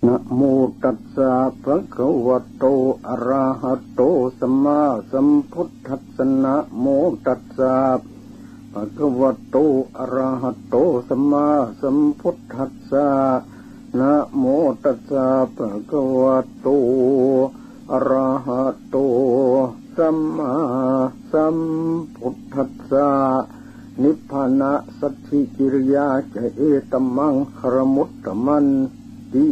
นะโมตัสสะภะคะวะโตอะระหะโตสัมมาสัมพุทธัสสะนะโมตัสสะภะคะวะโตอะระหะโตสัมมาสัมพุทธัสสะนะโมตัสสะภะคะวะโตอะระหะโตสัมมาสัมพุทธัสสะนิพพานะสัจฉิกิริยาจะเอตัมมังครมุตตมันติ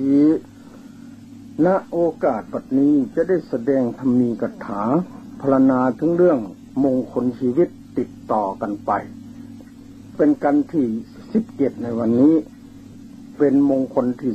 ณโอกาสบัดนี้จะได้แสดงธรรมีกถาพรรณนาถึงเรื่องมงคลชีวิตติดต่อกันไปเป็นกันที่17ในวันนี้เป็นมงคลที่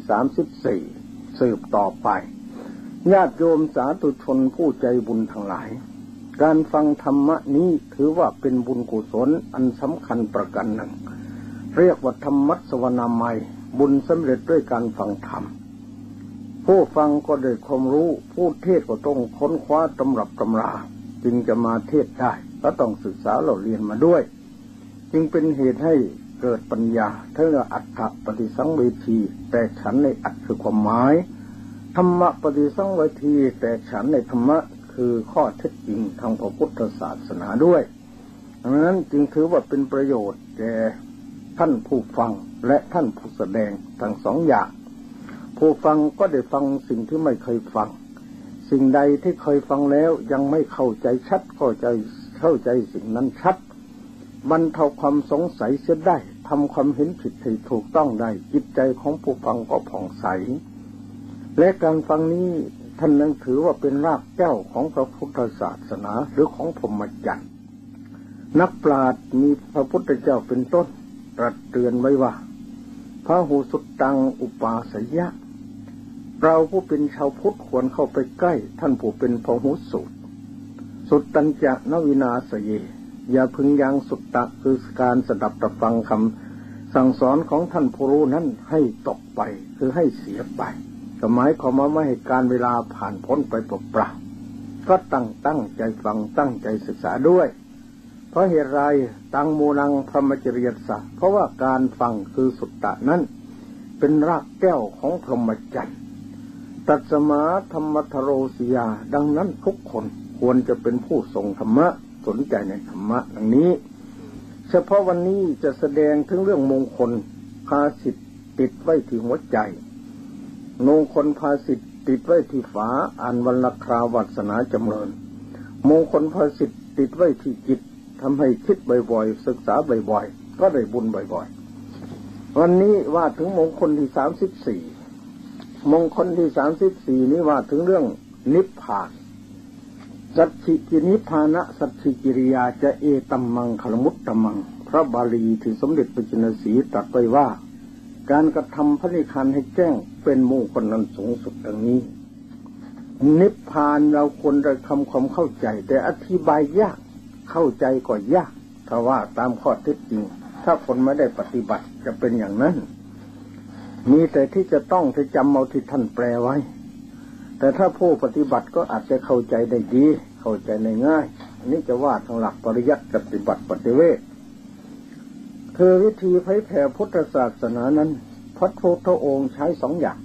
34สืบต่อไปญาติโยมสาธุชนผู้ใจบุญทั้งหลายการฟังธรรมะนี้ถือว่าเป็นบุญกุศลอันสำคัญประการหนึ่งเรียกว่าธรรมัสวนามัยบุญสำเร็จด้วยการฟังธรรมผู้ฟังก็ได้ความรู้ผู้เทศก็ต้องค้นคว้าตำรับตำราจึงจะมาเทศได้ก็ต้องศึกษาเราเรียนมาด้วยจึงเป็นเหตุให้เกิดปัญญาทั้งอัตถปฏิสังเวทีแตกฉานในอัตคือความหมายธรรมะปฏิสังเวทีแตกฉานในธรรมะคือข้อเท็จจริงทางพระพุทธศาสนาด้วยดังนั้นจึงถือว่าเป็นประโยชน์แก่ท่านผู้ฟังและท่านผู้แสดงทั้งสองอย่างผู้ฟังก็ได้ฟังสิ่งที่ไม่เคยฟังสิ่งใดที่เคยฟังแล้วยังไม่เข้าใจชัดเข้าใจสิ่งนั้นชัดบรรเทาความสงสัยเสียได้ทำความเห็นผิดให้ถูกต้องได้จิตใจของผู้ฟังก็ผ่องใสและการฟังนี้ท่านนั้นถือว่าเป็นรากแก้วของพระพุทธศาสนาหรือของพรหมจรรย์นักปราชญ์มีพระพุทธเจ้าเป็นต้นตรัสเตือนไว้ว่าพหูสุตตังอุปาสยะเราผู้เป็นชาวพุทธควรเข้าไปใกล้ท่านผู้เป็นพหุสูตรสุตตัญจะนวินาสเยอย่าพึงยังสุตตะคือการสดับตะฟังคำสั่งสอนของท่านผู้รู้นั้นให้ตกไปคือให้เสียไปหมายความว่าไม่ให้การเวลาผ่านพ้นไปเปล่าๆก็ตั้งใจฟังตั้งใจศึกษาด้วยเพราะเหตุไรตังโมนังพรหมจริยสัพเพราะว่าการฟังคือสุตตะนั้นเป็นรากแก้วของพรหมจรรย์ตัสสมาธรรมทโรสิยาดังนั้นทุกคนควรจะเป็นผู้ทรงธรรมะสนใจในธรรมะดังนี้เฉพาะวันนี้จะแสดงถึงเรื่องมงคลภาสิทธิ์ติดไว้ที่หัวใจมงคลภาสิทธิ์ติดไว้ที่ฝาอ่านวันละคราวาสนาจำเริญมงคลภาสิทธิ์ติดไว้ที่จิตทำให้คิดบ่อยๆศึกษาบ่อยๆก็ได้บุญบ่อยๆวันนี้ว่าถึงมงคลที่34มงคลที่34นี้ว่าถึงเรื่องนิพพานสัจฉิกินิพพานะสัจฉิกิริยาจะเอตัมมังคลมุตตมังพระบาลีที่สมเด็จพระจินสีตรัสไว้ว่าการกระทำพระนิพพานให้แจ้งเป็นมงคลนั้นสูงสุดดังนี้นิพพานเราควรจะทำความเข้าใจแต่อธิบายยากเข้าใจก็ยากถ้าว่าตามข้อเท็จจริงถ้าคนไม่ได้ปฏิบัติจะเป็นอย่างนั้นมีแต่ที่จะต้องที่จำเอาที่ท่านแปลไว้แต่ถ้าผู้ปฏิบัติก็อาจจะเข้าใจได้ดีเข้าใจได้ง่ายอันนี้จะว่าทางหลักปริยัติปฏิบัติปฏิเวทคือวิธีเผยแผ่พุทธศาสนานั้นพระพุทธองค์ใช้2อย่าง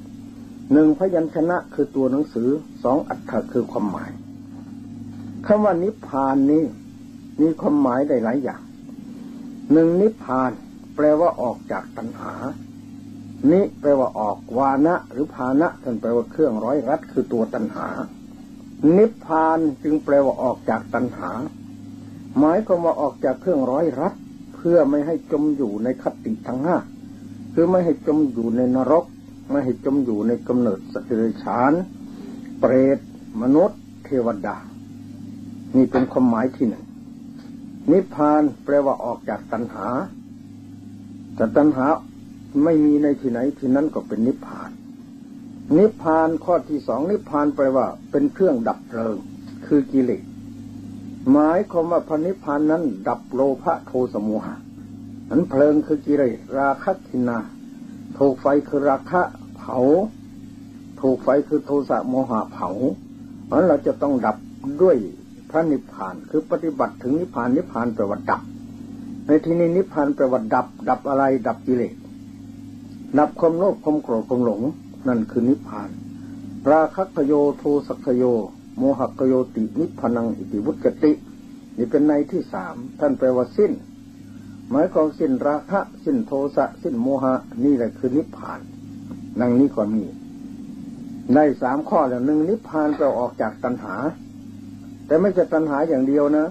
1พยัญชนะคือตัวหนังสือ2อรรถะคือความหมายคำว่านิพพานนี้มีความหมายได้หลายอย่าง1นิพพานแปลว่าออกจากตัณหานิแปลว่าออกวานะหรือภานะท่านแปลว่าเครื่องร้อยรัดคือตัวตัณหานิพพานจึงแปลว่าออกจากตัณหาหมายความว่าออกจากเครื่องร้อยรัดเพื่อไม่ให้จมอยู่ในคติทั้ง5คือไม่ให้จมอยู่ในนรกไม่ให้จมอยู่ในกำเนิดสัตว์เดรัจฉานเปรตมนุษย์เทวดานี่เป็นความหมายที่1นิพพานแปลว่าออกจากตัณหาแต่ตัณหาไม่มีในที่ไหนที่นั้นก็เป็นนิพพานนิพพานข้อที่2นิพพานแปลว่าเป็นเครื่องดับเพลิงคือกิเลสหมายความว่าพระนิพพานนั้นดับโลภะโทสะโมหะนั้นเพลิงคือกิเลสราคะทินาถูกไฟคือราคะเผาถูกไฟคือโทสะโมหะเผาเพราะเราจะต้องดับด้วยพระนิพพานคือปฏิบัติถึงนิพพานนิพพานแปลว่าดับในที่นี้นิพพานแปลว่าดับอะไรดับกิเลสดับความโลภความโกรธความหลงนั่นคือนิพพานราคะคโยโทสัคโยโมหคโยตินิพพานังอิติวุจตินี่เป็นในที่สามท่านแปลว่าสิ้นหมายความสิ้นราคะสิ้นโทสะสิ้นโมหะนี่แหละคือนิพพานดังนี้ก็มีในสามข้อแล้วหนึ่งนิพพานแปลออกจากตัณหาแต่ไม่ใช่ตัณหาอย่างเดียวนะ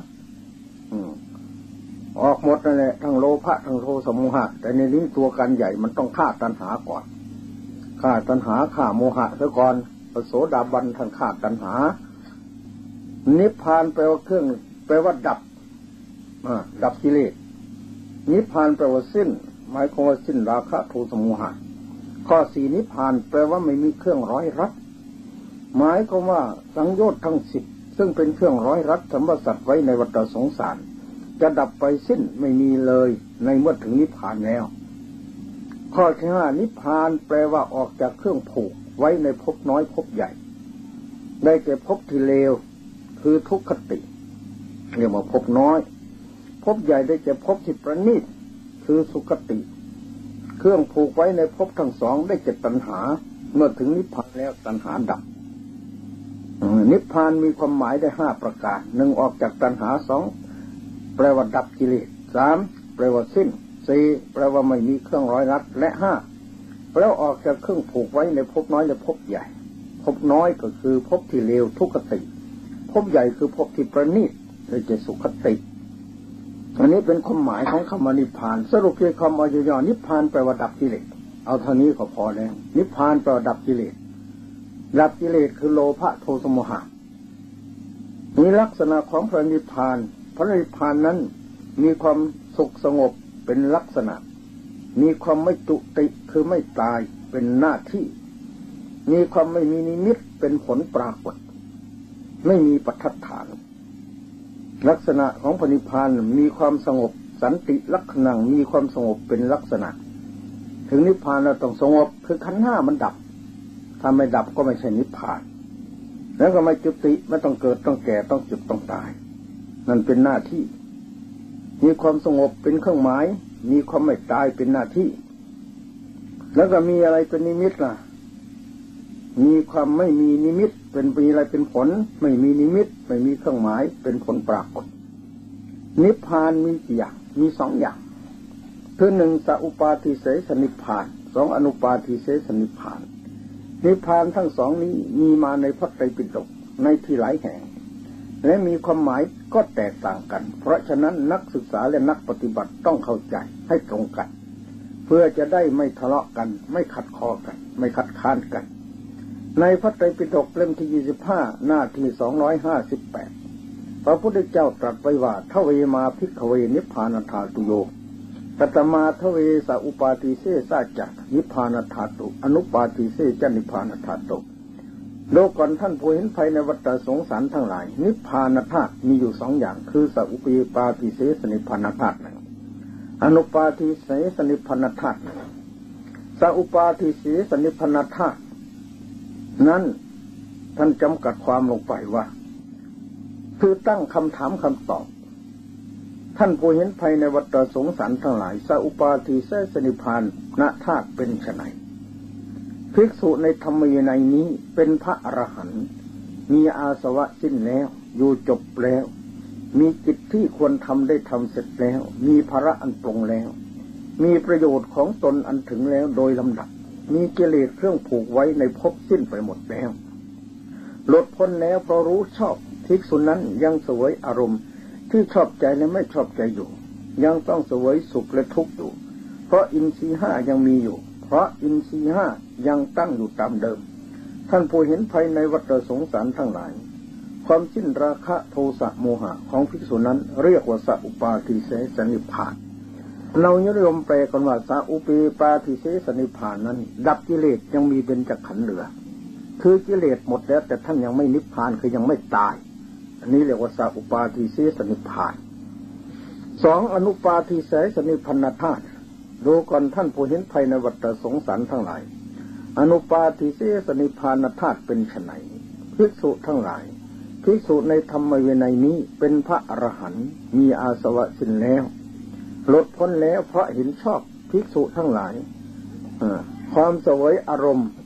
ออกหมดนั่นแหละทั้งโลภะทั้งโทสะโมหะแต่ในนี้ตัวกันใหญ่มันต้องฆ่าตัณหาก่อนฆ่าตัณหาฆ่าโมหะซะก่อนพระโสดาบันท่านฆ่าตัณหานิพพานแปลว่าเครื่องแปลว่าดับดับกิเลสนิพพานแปลว่าสิ้นหมายความว่าสิ้นราคะโทสะโมหะข้อสี่นิพพานแปลว่าไม่มีเครื่องร้อยรัดหมายความว่าสังโยชน์ทั้ง10ซึ่งเป็นเครื่องร้อยรัดสมบัติสัตว์ไว้ในวัฏสงสารจะดับไปสิ้นไม่มีเลยในเมื่อถึงนิพพานแล้วข้อที่ห้านิพพานแปลว่าออกจากเครื่องผูกไว้ในภพน้อยภพใหญ่ได้แก่ภพที่เลวคือทุกขติเรียกว่าภพน้อยภพใหญ่ได้แก่ภพที่ประณีตคือสุคติเครื่องผูกไว้ในภพทั้งสองได้แก่ตัณหาเมื่อถึงนิพพานแล้วตัณหาดับนิพพานมีความหมายได้5ประการ1ออกจากตัณหา2แปลว่าดับกิเลส3แปลว่าสิ้น4แปลว่าไม่มีเครื่องร้อยรัดและ5แปลว่าออกจากเครื่องผูกไว้ในภพน้อยและภพใหญ่ภพน้อยก็คือภพที่เลวทุกขติภพใหญ่คือภพที่ประณีตได้แก่สุคติอันนี้เป็นความหมายของคำว่านิพพานสรุปคือคำย่อๆนิพพานแปลว่าดับกิเลสเอาเท่านี้ก็พอแล้วนิพพานแปลว่าดับกิเลสดับกิเลสคือโลภะโทสะโมหะมีลักษณะของพระนิพพานพระนิพพานนั้นมีความสุขสงบเป็นลักษณะมีความไม่จุติคือไม่ตายเป็นหน้าที่มีความไม่มีนิมิตเป็นผลปรากฏไม่มีปัจจัฐานลักษณะของพระนิพพานมีความสงบสันติลักขณังมีความสงบเป็นลักษณะถึงนิพพานเราต้องสงบคือขันธ์ห้ามันดับถ้าไม่ดับก็ไม่ใช่นิพพานแล้วก็ไม่จุติไม่ต้องเกิดต้องแก่ต้องเจ็บต้องตายนั่นเป็นหน้าที่มีความสงบเป็นเครื่องหมายมีความไม่ตายเป็นหน้าที่แล้วก็มีอะไรเป็นนิมิตล่ะมีความไม่มีนิมิตเป็นมีอะไรเป็นผลไม่มีนิมิตไม่มีเครื่องหมายเป็นผลปรากฏนิพพานมีกี่อย่างมี2อย่างคือ1สัพปาทิเสสนิพพาน2อนุปาทิเสสนิพพานนิพพานทั้งสองนี้มีมาในพระไตรปิฎกในที่หลายแห่งและมีความหมายก็แตกต่างกันเพราะฉะนั้นนักศึกษาและนักปฏิบัติต้องเข้าใจให้ตรงกันเพื่อจะได้ไม่ทะเลาะกันไม่ขัดคอกันไม่ขัดข้านกันในพระไตรปิฎกเล่มที่25หน้าที่258พระพุทธเจ้าตรัสไว้ว่าทเวมาภิกขเวนิพพานัฏฐาตุโยกัตมาทเวสอุปาทิเสสาจักนิพพานัฏฐาตุอนุปาทิเสจนิพพานัฏฐาตุโลกก่อนท่านผู้เห็นภัยในวัฏสงสารทั้งหลายนิพพานธาตุมีอยู่2อย่างคือสอุปาทิเสสนิพพานธาตุอนุปาทิเสสนิพพานธาตุสอุปาทิเสสนิพพานธาตุนั้นท่านจำกัดความลงไปว่าคือตั้งคำถามคำตอบท่านผู้เห็นภัยในวัฏสงสารทั้งหลายสอุปาทิเสสนิพพานธาตุเป็นไฉนภิกษุในธรรมวินัยนี้เป็นพระอรหันต์มีอาสวะสิ้นแล้วอยู่จบแล้วมีกิจที่ควรทำได้ทำเสร็จแล้วมีภาระอันปรงแล้วมีประโยชน์ของตนอันถึงแล้วโดยลำดับมีกิเลสเครื่องผูกไว้ในภพสิ้นไปหมดแล้วหลุดพ้นแล้วเพราะรู้ชอบภิกษุนั้นยังเสวยอารมณ์ที่ชอบใจและไม่ชอบใจอยู่ยังต้องเสวยสุขและทุกข์อยู่เพราะอินทรีย์5ยังมีอยู่เพราะอินทรีย์5ยังตั้งอยู่ตามเดิมท่านผู้เห็นภัยในวัฏสงสารทั้งหลายความสิ้นราคะโทสะโมหะของภิกษุนั้นเรียกว่าสัพปาทิเสสนิพพานเรานิยมแปลกันว่าสัพปาทิเสสนิพพานนั้นดับกิเลสยังมีเบญจขันธ์เหลือคือกิเลสหมดแล้วแต่ท่านยังไม่นิพพานคือยังไม่ตายอันนี้เรียกว่าสัพปาทิเสสนิพพาน2อนุปาทิเสสนิพพานธาตุดูก่อนท่านผู้เห็นภัยในวัฏสงสารทั้งหลายอนุปาทิเสสนิพพานธาตุเป็นไฉนภิกษุทั้งหลายภิกษุในธรรมวินัยนี้เป็นพระอรหันต์มีอาสวะสิ้นแล้วหลุดพ้นแล้วเพราะเห็นชอบภิกษุทั้งหลายความเสวยอารมณ์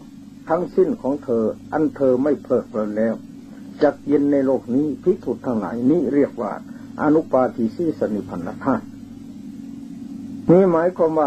ทั้งสิ้นของเธออันเธอไม่เพลิดเพลินแล้วจักเย็นในโลกนี้ภิกษุทั้งหลายนี้เรียกว่าอนุปาทิสีสนิพพานธาตุนี่หมายความว่า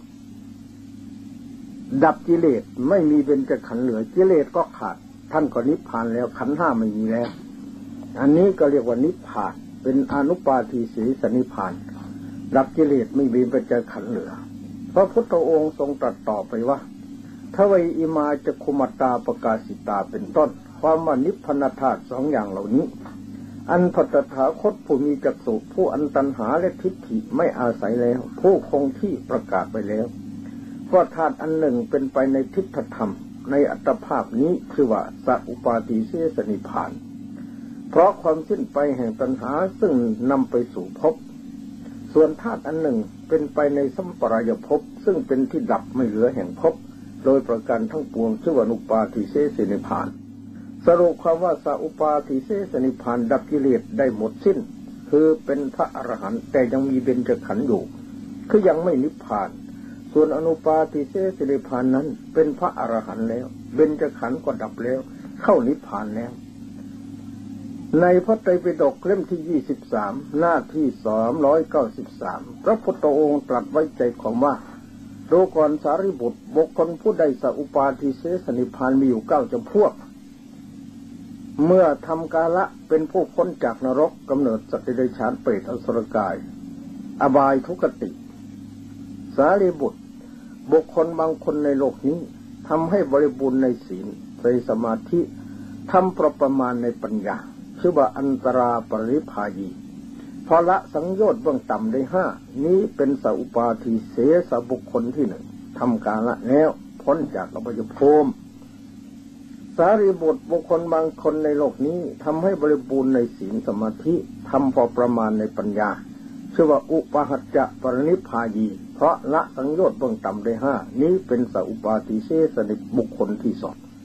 ดับกิเลสไม่มีเบญจขันธ์เหลือกิเลสก็ขาดท่านก็นิพพานแล้วขันธ์ห้าไม่มีแล้วอันนี้ก็เรียกว่านิพพานเป็นอนุปาทิสีสนิพพานดับกิเลสไม่มีเบญจขันธ์เหลือพระพุทธองค์ทรงตรัสต่อไปว่าทวัยอิมาจักขุมัตตาประกาศิตาเป็นต้นความว่านิพพานธาตุสองอย่างเหล่านี้อันพระตถาคตผู้มีจักษุผู้อันตัณหาและทิฏฐิไม่อาศัยแล้วผู้คงที่ประกาศไปแล้วว่าธาตุอันหนึ่งเป็นไปในทิฏฐธรรมในอัตภาพนี้คือว่าสัพอุปาทิเสสนิพพานเพราะความสิ้นไปแห่งตัณหาซึ่งนำไปสู่ภพส่วนธาตุอันหนึ่งเป็นไปในสัมปรายภพซึ่งเป็นที่ดับไม่เหลือแห่งภพโดยประการทั้งปวงชื่อว่าอุปาทิเสสนิพพานสรุปความว่าสัพอุปาทิเสสนิพพานดับกิเลสได้หมดสิ้นคือเป็นพระอรหันต์แต่ยังมีเบญจขันธ์อยู่คือยังไม่นิพพานส่วนอนุปาทิเสสนิพพานนั้นเป็นพระอรหันต์แล้วเบญจขันธ์ก็ดับแล้วเข้านิพพานแล้วในพระไตรปิฎกเล่มที่23หน้าที่393พระพุทธองค์ตรัสไว้ใจของว่าดูก่อนสารีบุตรบุคคลผู้ใดสัพอุปาทิเสสนิพพานมีอยู่9จำพวกเมื่อทำกาละเป็นผู้พ้นจากนรกกำเนิดสัตว์เดรัจฉานเปรตอสุรกายอบายทุกติสารีบุตรบุคคลบางคนในโลกนี้ทำให้บริบูรณ์ในศีลในสมาธิทำประมาณในปัญญาชื่อว่าอันตราปริภายีพอละสังโยชน์เบื้องต่ำได้5นี้เป็นสัพอุปาทิเสสบุคคลที่1ทำกาละแล้วพ้นจากอบายภูมิสารีบุตรบุคคลบางคนในโลกนี้ทำให้บริบูรณ์ในศีลสมาธิทำพอประมาณในปัญญาชื่อว่าอุปหัจจะปรินิพพายีเพราะละสังโยชน์เบื้องต่ำได้5นี้เป็นสัพอุปาทิเสสนิบุคคลที่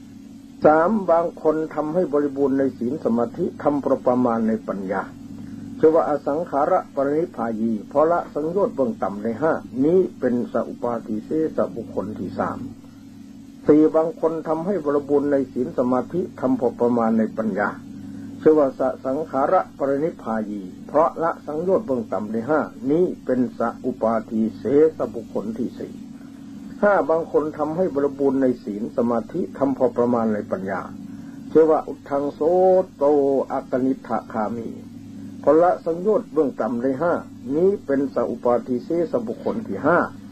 2 3บางคนทำให้บริบูรณ์ในศีลสมาธิทำประมาณในปัญญาชื่อว่าอสังขาระปรินิพพายีเพราะละสังโยชน์เบื้องต่ำได้5นี้เป็นสัพอุปาทิเสสบุคคลที่3 4บางคนทำให้บริบูรณ์ในศีลสมาธิทำพอประมาณในปัญญาชื่อว่าสังขาระปรินิพพายีเพราะละสังโยชน์เบื้องต่ำได้5นี้เป็นสัพอุปาทิเสสบุคคลที่4 5บางคนทำให้บริบูรณ์ในศีลสมาธิทำพอประมาณในปัญญาชื่อว่าอุทังโสโตอักนิทธคามีเพราะละสังโยชน์เบื้องต่ำได้5นี้เป็นสัพอุปาทิเสสบุคคลที่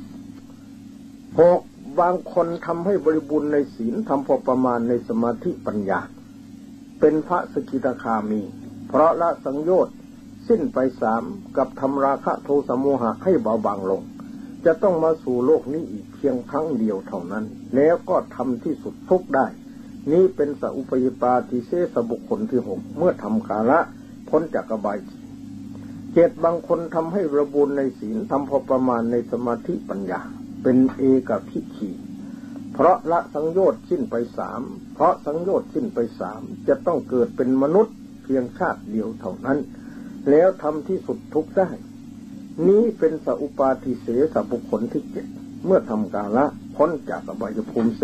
5 6บางคนทำให้บริบูรณ์ในศีลทำพอประมาณในสมาธิปัญญาเป็นพระสกิทาคามีเพราะละสังโยชน์สิ้นไป3กับทำราคะโทสะโมหะให้เบาบางลงจะต้องมาสู่โลกนี้อีกเพียงครั้งเดียวเท่านั้นแล้วก็ทำที่สุดทุกได้นี้เป็นสัพอุปปาทิเสสบุคคลที่6เมื่อทำกาละพ้นจากอบาย7บางคนทำให้บริบูรณ์ในศีลทำพอประมาณในสมาธิปัญญาเป็นเอกภิกขีเพราะละสังโยชน์สิ้นไป3เพราะสังโยชน์สิ้นไป3จะต้องเกิดเป็นมนุษย์เพียงชาติเดียวเท่านั้นแล้วทำที่สุดทุกได้นี้เป็นสัพอุปาทิเสสบุคคลที่7เมื่อทำกาละพ้นจากอบายภูมิ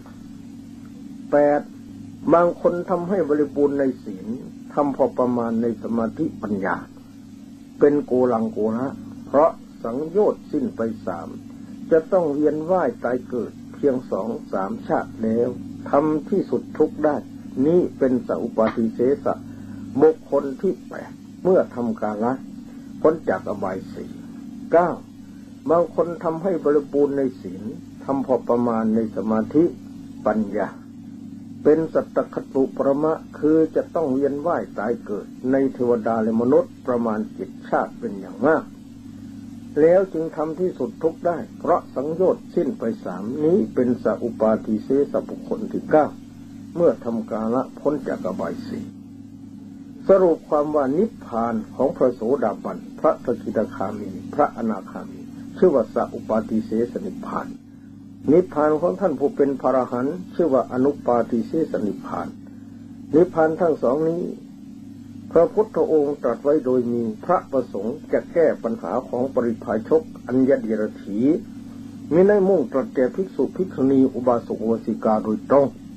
8บางคนทำให้บริบูรณ์ในศีลทำพอประมาณในสมาธิปัญญาเป็นโกลังโกละเพราะสังโยชน์สิ้นไป3จะต้องเวียนว่ายตายเกิดเพียง2-3 ชาติแล้วทำที่สุดทุกได้นี้เป็นสัพอุปาทิเสสบุคคลที่8เมื่อทำกาละพ้นจากอบาย9บางคนทำให้บริบูรณ์ในศีลทำพอประมาณในสมาธิปัญญาเป็นสัตตคตุปรมะคือจะต้องเวียนว่ายตายเกิดในเทวดาและมนุษย์ประมาณ7 ชาติเป็นอย่างมากแล้วจึงทำที่สุดทุกได้เพราะสังโยชน์สิ้นไป3นี้เป็นสัพอุปาทิเสสบุคคลที่9เมื่อทำกาละพ้นจากอบาย4สรุปความว่านิพพานของพระโสดาบันพระสกิทาคามีพระอนาคามีชื่อว่าสัพอุปาทิเสสนิพพานนิพพานของท่านผู้เป็นพระอรหันต์ชื่อว่าอนุปาทิเสสนิพพานนิพพานทั้งสองนี้พระพุทธองค์ตรัสไว้โดยมีพระประสงค์จะแก้ปัญหาของปริพาชกอัญญเดรถีมิได้มุ่งตรัสแก่ภิกษุภิกษุณีอุบาสกอุบาสิกาโดยตรง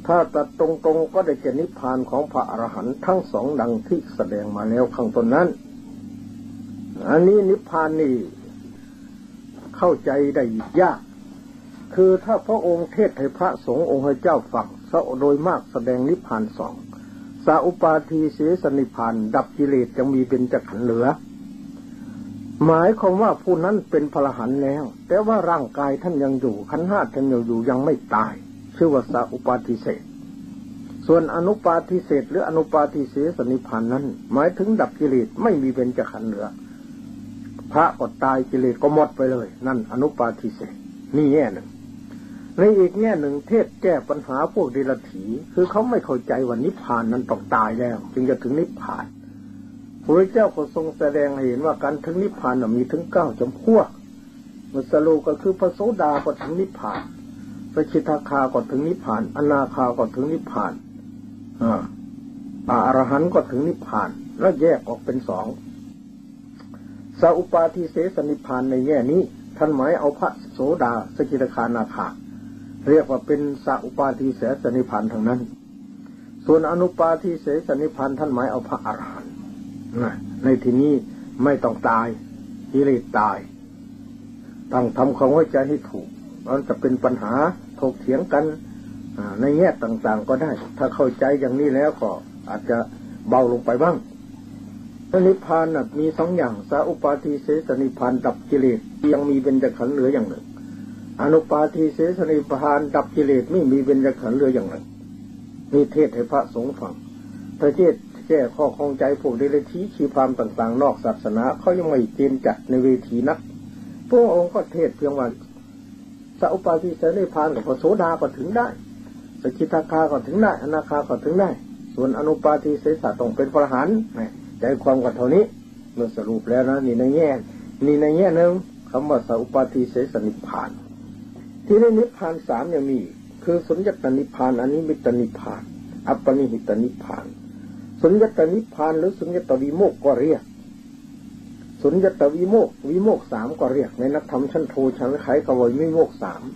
ถ้าตัดตรงๆก็ได้แก่นิพพานของพระอรหันต์ทั้งสองดังที่แสดงมาแล้วข้างต้นนั้นอันนี้นิพพานนี่เข้าใจได้ยากคือถ้าพระองค์เทศให้พระสงฆ์องค์ให้เจ้าฟังโดยมากแสดงนิพพานสองสาอุปาทิเสสนิพพานดับกิเลสยังมีเป็นจักขันธ์เหลือหมายความว่าผู้นั้นเป็นพระอรหันต์แล้วแต่ว่าร่างกายท่านยังอยู่ขันธ์ห้าท่านอยู่ยังไม่ตายชื่อว่าสาอุปาทิเสสส่วนอนุปาทิเสสหรืออนุปาทิเสสนิพพานนั้นหมายถึงดับกิเลสไม่มีเป็นจักขันธ์เหลือพระก็ตายกิเลสก็หมดไปเลยนั่นอนุปาทิเสสนี่แง่หนึ่งในอีกแง่หนึ่งเทศแก้ปัญหาพวกเดรัจฉีคือเขาไม่เข้าใจว่านิพพานนั้นต้องตายแล้วจึงจะถึงนิพพานพระเจ้าก็ทรงแสดงให้เห็นว่าการถึงนิพพานมีถึง9จำพวกมุสโลก็คือพระโสดาก็ถึงนิพพานสกิทาคาก็ถึงนิพพานอนาคาก็ถึงนิพพานอรหันต์ก็ถึงนิพพานแล้วแยกออกเป็น2สาอุปาทิเสสนิพพานในแง่นี้ท่านหมายเอาพระโสดาสกิทาคาอนาคาเรียกว่าเป็นสาอุปาทิเสสนิพพานทั้งนั้นส่วนอนุปาทิเสสนิพพานท่านหมายเอาพระอรหันต์ในที่นี้ไม่ต้องตายกิเลสตายต้องทำความเข้าใจให้ถูกมันจะเป็นปัญหาถกเถียงกันในแง่ต่างๆก็ได้ถ้าเข้าใจอย่างนี้แล้วก็อาจจะเบาลงไปบ้างนิพพานมี2อย่างสาอุปาทิเสสนิพพานดับกิเลสยังมีเบญจขันธ์เหลืออย่างหนึ่งอนุปาทิเสสนิพพานดับกิเลสไม่มีเบญจขันธ์เหลืออย่างหนึ่งมีเทศให้พระสงฆ์ฟังพระเทศแก้ข้อข้องใจพวกเดรัจฉีชีพรามต่างๆนอกศาสนาเขายังไม่เกณฑ์จัดในเวทีนักพระองค์ก็เทศเพียงว่าสาอุปาทิเสสนิพพานกับพระโสดาก็ถึงได้สกิทาคาก็ถึงได้อนาคาก็ถึงได้ส่วนอนุปาทิเสสต้องเป็นพระอรหันต์ใจความกันเท่านี้เมื่อสรุปแล้วนะนี่ในแง่นึงคำว่าสาอุปาทิเสสนิพพานที่ในนิพพาน3ยังมีคือสุญญตนิพพานอนิมิตนิพพานอัปปนิหิตนิพพานสุญญตนิพพานหรือสุญญตวิโมกข์ก็เรียกสุญญตวิโมกข์3ก็เรียกในนักธรรมชั้นโทชั้นไขกววิโมกข์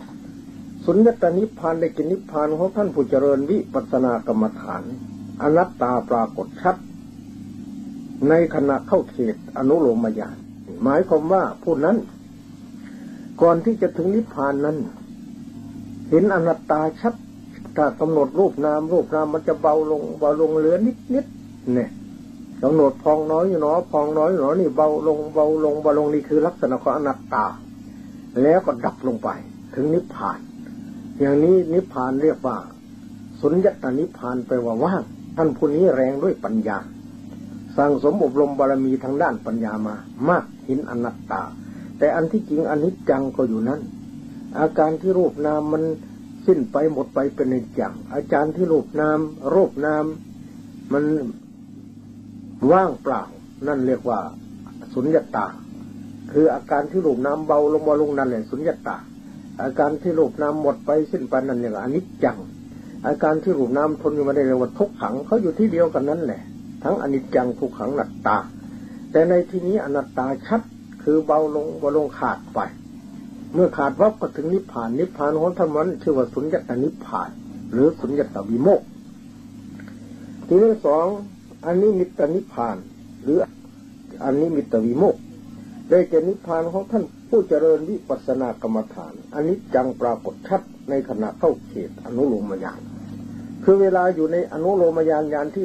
3สุญญตนิพพานได้กินนิพพานของท่านผู้เจริญวิปัสสนากรรมฐานอนัตตาปรากฏชัดในขณะเข้าเขตอนุโลมญาณหมายความว่าผู้นั้นก่อนที่จะถึงนิพพานนั้นเห็นอนัตตาชัดถ้ากำหนดรูปนามมันจะเบาลงเหลือนิดเนี่ยกำหนดพองน้อยหนอพองน้อยหนอนี่เบาลงนี่คือลักษณะของอนัตตาแล้วก็ดับลงไปถึงนิพพานอย่างนี้นิพพานเรียกว่าสุญญตนิพพานแปลว่าว่างท่านผู้นี้แรงด้วยปัญญาสั่งสมอบรมบารมีทางด้านปัญญามามากเห็นอนัตตาแต่อันที่จริงอนิจจังก็อยู่นั้นอาการที่รูปนามมันสิ้นไปหมดไปเป็นอนิจจังอาการที่รูปนามมันว่างเปล่านั่นเรียกว่าสุญญตาคืออาการที่รูปนามเบาลงนั่นแหละสุญญตาอาการที่รูปนามหมดไปสิ้นไปนั่นเรียกว่าอนิจจังอาการที่รูปนามทนอยู่มาได้เรียกว่าทุกขังเขาอยู่ที่เดียวกันนั่นแหละทั้งอนิจจังทุกขังอนัตตาแต่ในที่นี้อนัตตาชัดคือเบาลงขาดไปเมื่อขาดวับก็ถึงนิพพานของธรรมนั้นชื่อว่าสุญญตนิพพานหรือสุญญตวิโมกข์ที่ที่2อนิมิตนิพพานหรืออนิมิตวิโมกข์ได้แก่นิพพานของท่านผู้เจริญวิปัสสนากรรมฐานอนิจจังปรากฏชัดในขณะเข้าเขตอนุโลมญาณคือเวลาอยู่ในอนุโลมญาณที่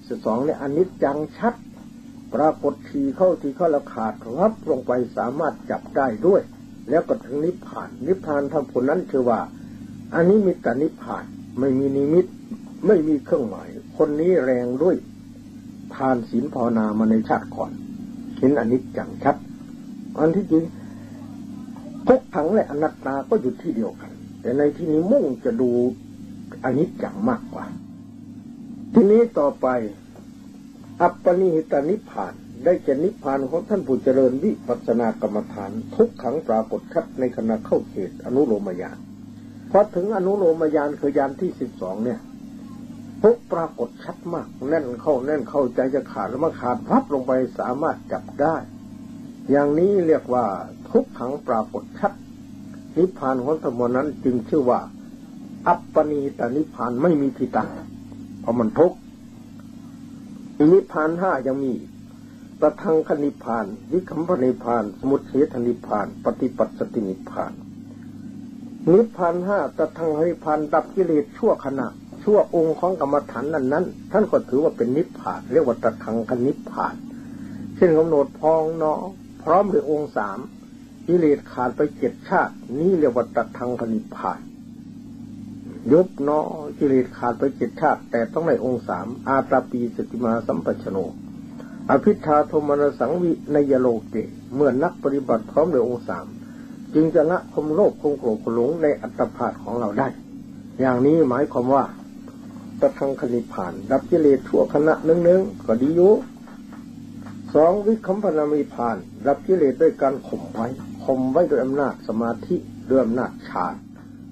2เนี่ยอนิจจังชัดปรากฏทีเข้าแล้วขาดรับลงไปสามารถจับได้ด้วยแล้วก็ถึงนิพพานทำผลนั้นคือว่าอนิมิตนิพพานไม่มีนิมิตไม่มีเครื่องหมายคนนี้แรงด้วยทานศีลภาวนามาในชาติก่อนเห็นอนิจจังชัดอันที่จริงทุกขังและอนัตตาก็อยู่ที่เดียวกันแต่ในที่นี้มุ่งจะดูอนิจจังมากกว่าทีนี้ต่อไปอัปปนิหิตนิพพานได้แก่นิพพานของท่านผู้เจริญวิปัสสนากรรมฐานทุกขังปรากฏชัดในขณะเข้าเขตอนุโลมญาณพอถึงอนุโลมญาณคือญาณที่12เนี่ยทุกปรากฏชัดมากแน่นเข้าใจจะขาดแล้วมาขาดพับลงไปสามารถจับได้อย่างนี้เรียกว่าทุกขังปรากฏชัดนิพพานของธรรมนั้นจึงชื่อว่าอัปปนีตนิพพานไม่มีที่ตั้งเพราะมันทุกข์นิพพานห้ายังมีตทังคนิพพานวิคัมภนิพพานสมุทเฉทนิพพานปฏิปัสสตินิพพานนิพพานห้าตทังคนิพพานดับกิเลสชั่วขณะชั่วองค์ของกรรมฐานนั้นท่านก็ถือว่าเป็นนิพพานเรียกว่าตทังคนิพพานเช่นกำหนดพองเนาะพร้อมด้วยองค์สามกิเลสขาดไป7 ชาตินี่เรียกว่าตทังคนิพพานยุบเนาะกิเลสขาดไป7 ชาติแต่ต้องในองค์สามอาตาปีสติมาสัมปชัญโนอภิธาโทมนสังวินยโลเกเมื่อนักปฏิบัติพร้อมด้วยองค์สามจึงจะละความโลภความโกรธความหลงในอัตภาพของเราได้อย่างนี้หมายความว่าตทังคนิพพานดับกิเลสชั่วขณะนึงก็ดีอยู่2วิคัมภนิพพานดับกิเลสด้วยการข่มไว้ด้วยอำนาจสมาธิด้วยอำนาจฌาน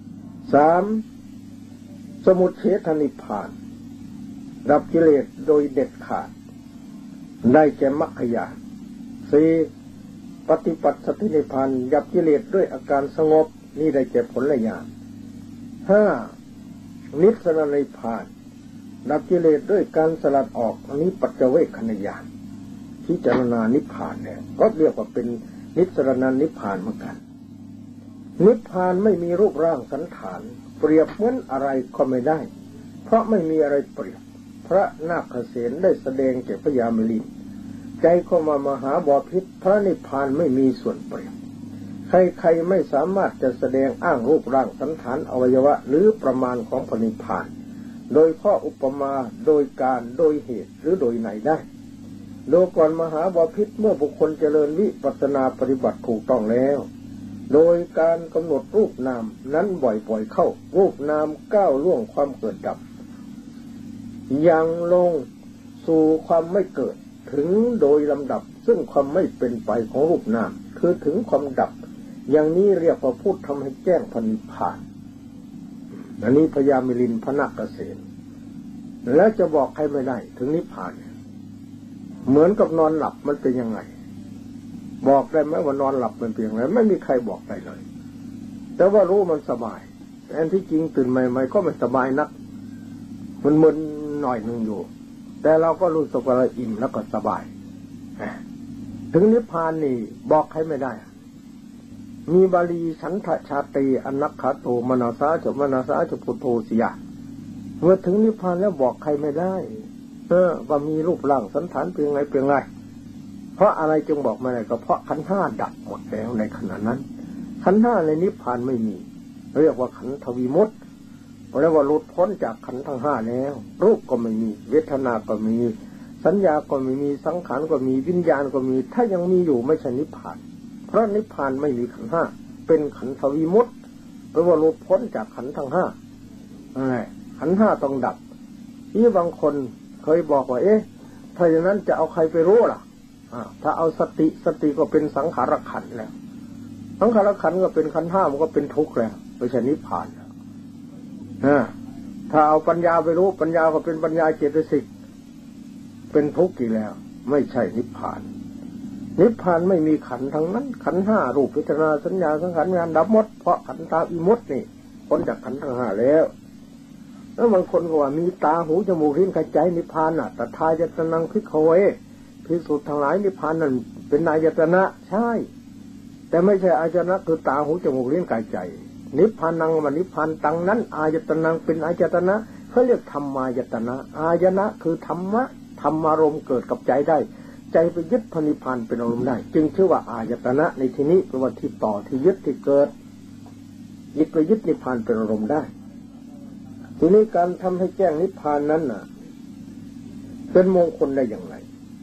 3สมุทเฉทนิพพานดับกิเลสโดยเด็ดขาดได้แก่มรรคญาณ4ปฏิปัสสตินิพพานดับกิเลสด้วยอาการสงบนี่ได้แก่ผลญาณ5นิสรณนิพพานดับกิเลสด้วยการสลัดออกอันนี้ปัจเจเวคขณญาณพิจารณานิพพานเนี่ยก็เรียกว่าเป็นนิสรณนิพพานเหมือนกันนิพพานไม่มีรูปร่างสันฐานเปรียบเหมือนอะไรก็ไม่ได้เพราะไม่มีอะไรเปรียบพระนาคเสนได้แสดงแก่พญามลินใจเข้ามามหาบพิตรพระนิพพานไม่มีส่วนเปรียบใครๆไม่สามารถจะแสดงอ้างรูปร่างสันฐานอวัยวะหรือประมาณของพระนิพพานโดยข้ออุปมาโดยการโดยเหตุหรือโดยไหนได้โดยก่อนมหาบพิตรเมื่อบุคคลเจริญวิปัสสนาปฏิบัติถูกต้องแล้วโดยการกำหนดรูปนามนั้นบ่อยๆเข้ารูปนามก้าวล่วงความเกิดดับยังลงสู่ความไม่เกิดถึงโดยลำดับซึ่งความไม่เป็นไปของรูปนามคือถึงความดับอย่างนี้เรียกว่าพูดทำให้แจ้งพระนิพพานอันนี้พญามิลินพระนาคเสนแล้วจะบอกใครไม่ได้ถึงนิพพานเหมือนกับนอนหลับมันเป็นยังไงบอกได้ไหมว่านอนหลับมันเป็นยังไงไม่มีใครบอกได้เลยแต่ว่ารู้มันสบายแต่อันที่จริงตื่นใหม่ๆก็ไม่สบายนักมันมึนหน่อยนึงอยู่แต่เราก็รู้สึกว่าอิ่มแล้วก็สบายถึงนิพพานนี่บอกใครไม่ได้มีบาลีฉันทะชาติอนัคขโตมนาสาจพุทโธสิยะเมื่อถึงนิพพานแล้วบอกใครไม่ได้ว่ามีรูปร่างสันฐานเป็นไงเพราะอะไรจึงบอกไม่ได้ก็เพราะขันธ์ 5ดับหมดแล้วในขณะนั้นขันธ์ 5ในนิพพานไม่มีเรียกว่าขันธวิมุตติเรียกว่าหลุดพ้นจากขันธ์ทั้ง 5แล้วรูปก็ไม่มีเวทนาก็ไม่มีสัญญาก็ไม่มีสังขารก็มีวิญญาณก็มีถ้ายังมีอยู่ไม่ใช่นิพพานเพราะนิพพานไม่มีขันธ์ 5เป็นขันธวิมุตติแปลว่าหลุดพ้นจากขันธ์ทั้ง 5ขันธ์ 5ต้องดับที่บางคนเคยบอกว่าถ้าอย่างนั้นจะเอาใครไปรู้ล่ะถ้าเอาสติก็เป็นสังขารขันธ์แล้วสังขารขันธ์ก็เป็นขันธ์ 5มันก็เป็นทุกข์แล้วไม่ใช่นิพพานแล้วถ้าเอาปัญญาไปรู้ปัญญาก็เป็นปัญญาเจตสิกเป็นทุกข์อีกแล้วไม่ใช่นิพพานนิพพานไม่มีขันธ์ทั้งนั้นขันธ์ 5รูปเวทนาสัญญาสังขารวิญญาณดับหมดเพราะขันธ์ตาวิมุตตินี่พ้นจากขันธ์ทั้ง 5แล้วบางคนก็ว่ามีตาหูจมูกลิ้นกายใจนิพพานตถายตนังภิกขเวภิกษุทั้งหลายนิพพานนั้นเป็นอายตนะใช่แต่ไม่ใช่อายตนะคือตาหูจมูกลิ้นกายใจนิพพานังมันนิพพานตังนั้นอายตนังเป็นอายตนะเขาเรียกธรรมายตนะอายนะคือธรรมะธรรมารมณ์เกิดกับใจได้ใจไปยึดพระนิพพานเป็นอารมณ์ได้จึงชื่อว่าอายตนะในที่นี้แปลว่าที่ต่อที่ยึดที่เกิดยึดไปยึดนิพพานเป็นอารมณ์ได้ทีนี้การทำให้แจ้งนิพพานนั้นเป็นมงคลได้อย่างไร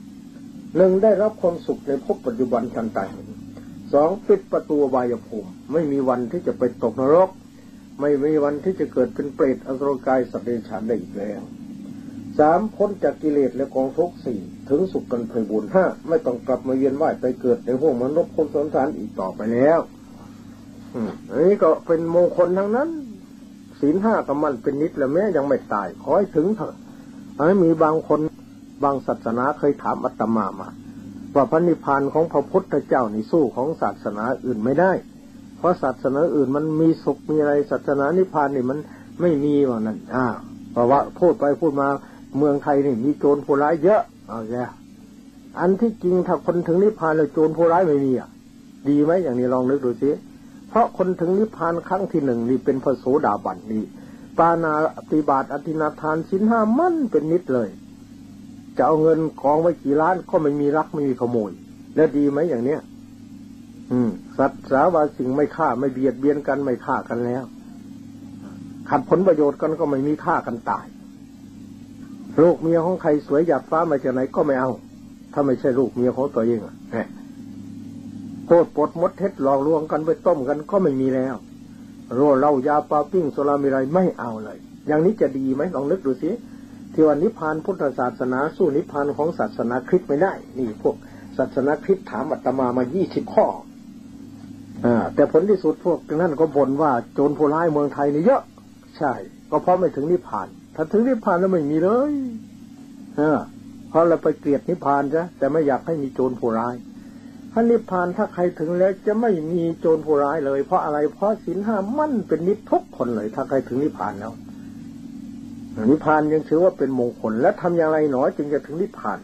1ได้รับความสุขในภพปัจจุบันทันตาเห็น2ปิดประตูอบายภูมิไม่มีวันที่จะไปตกนรกไม่มีวันที่จะเกิดเป็นเปรตอสุรกายสัตว์เดรัจฉานได้อีกแล้ว3พ้นจากกิเลสและกองทุกข์4ถึงสุขกันไพบูลย์5ไม่ต้องกลับมาเวียนว่ายไปเกิดในห้วงมนุษย์ภพสงสารอีกต่อไปแล้วอันนี้ก็เป็นมงคลทั้งนั้นศีล 5ก็มันเป็นนิจแล้วแม้ยังไม่ตายขอให้ถึงเถอะมีบางคนบางศาสนาเคยถามอาตมาว่าพระนิพพานของพระพุทธเจ้านี่สู้ของศาสนาอื่นไม่ได้เพราะศาสนาอื่นมันมีสุขมีอะไรศาสนานิพพานนี่มันไม่มีว่านั้นเพราะว่าพูดไปพูดมาเมืองไทยนี่มีโจรผู้ร้ายเยอะเอาแย่อันที่จริงถ้าคนถึงนิพพานแล้วโจรผู้ร้ายไม่มีดีไหมอย่างนี้ลองนึกดูสิเพราะคนถึงนิพพานครั้งที่หนึ่งนี่เป็นพระโสดาบันนี่ปานาติบาตอธินาทานศีลห้ามั่นเป็นนิดเลยจะเอาเงินกองไว้กี่ล้านก็ไม่มีลักไม่มีขโมยแล้วดีไหมอย่างเนี้ยสัตว์สาวาสิ่งไม่ฆ่าไม่เบียดเบียนกันไม่ฆ่ากันแล้วขัดผลประโยชน์กันก็ไม่มีฆ่ากันตายลูกเมียของใครสวยหยาดฟ้ามาจากไหนก็ไม่เอาถ้าไม่ใช่ลูกเมียของตัวเองโคตรปดมดเท็จหลอกลวงกันไปต้มกันก็ไม่มีแล้วโร่เหล้ายาปลาปิ้งโซลามีอะไรไม่เอาเลยอย่างนี้จะดีไหมลองนึกดูสิที่ว่านิพพานพุทธศาสนาสู้นิพพานของศาสนาคริสต์ไม่ได้นี่พวกศาสนาคริสต์ถามอาตมา20 ข้อแต่ผลที่สุดพวกนั้นก็บ่นว่าโจรผู้ร้ายเมืองไทยนี่เยอะใช่ก็เพราะไม่ถึงนิพพานถ้าถึงนิพพานแล้วไม่มีเลยเพราะเราไปเกลียดนิพพานซะแต่ไม่อยากให้มีโจรผู้ร้ายถ้านิพพานถ้าใครถึงแล้วจะไม่มีโจรผู้ร้ายเลยเพราะอะไรเพราะศีลห้ามั่นเป็นนิพทุกคนเลยถ้าใครถึงนิพพานแล้วนิพพานยังถือว่าเป็นมงคลและทำอย่างไรหนอจึงจะถึงนิพพาน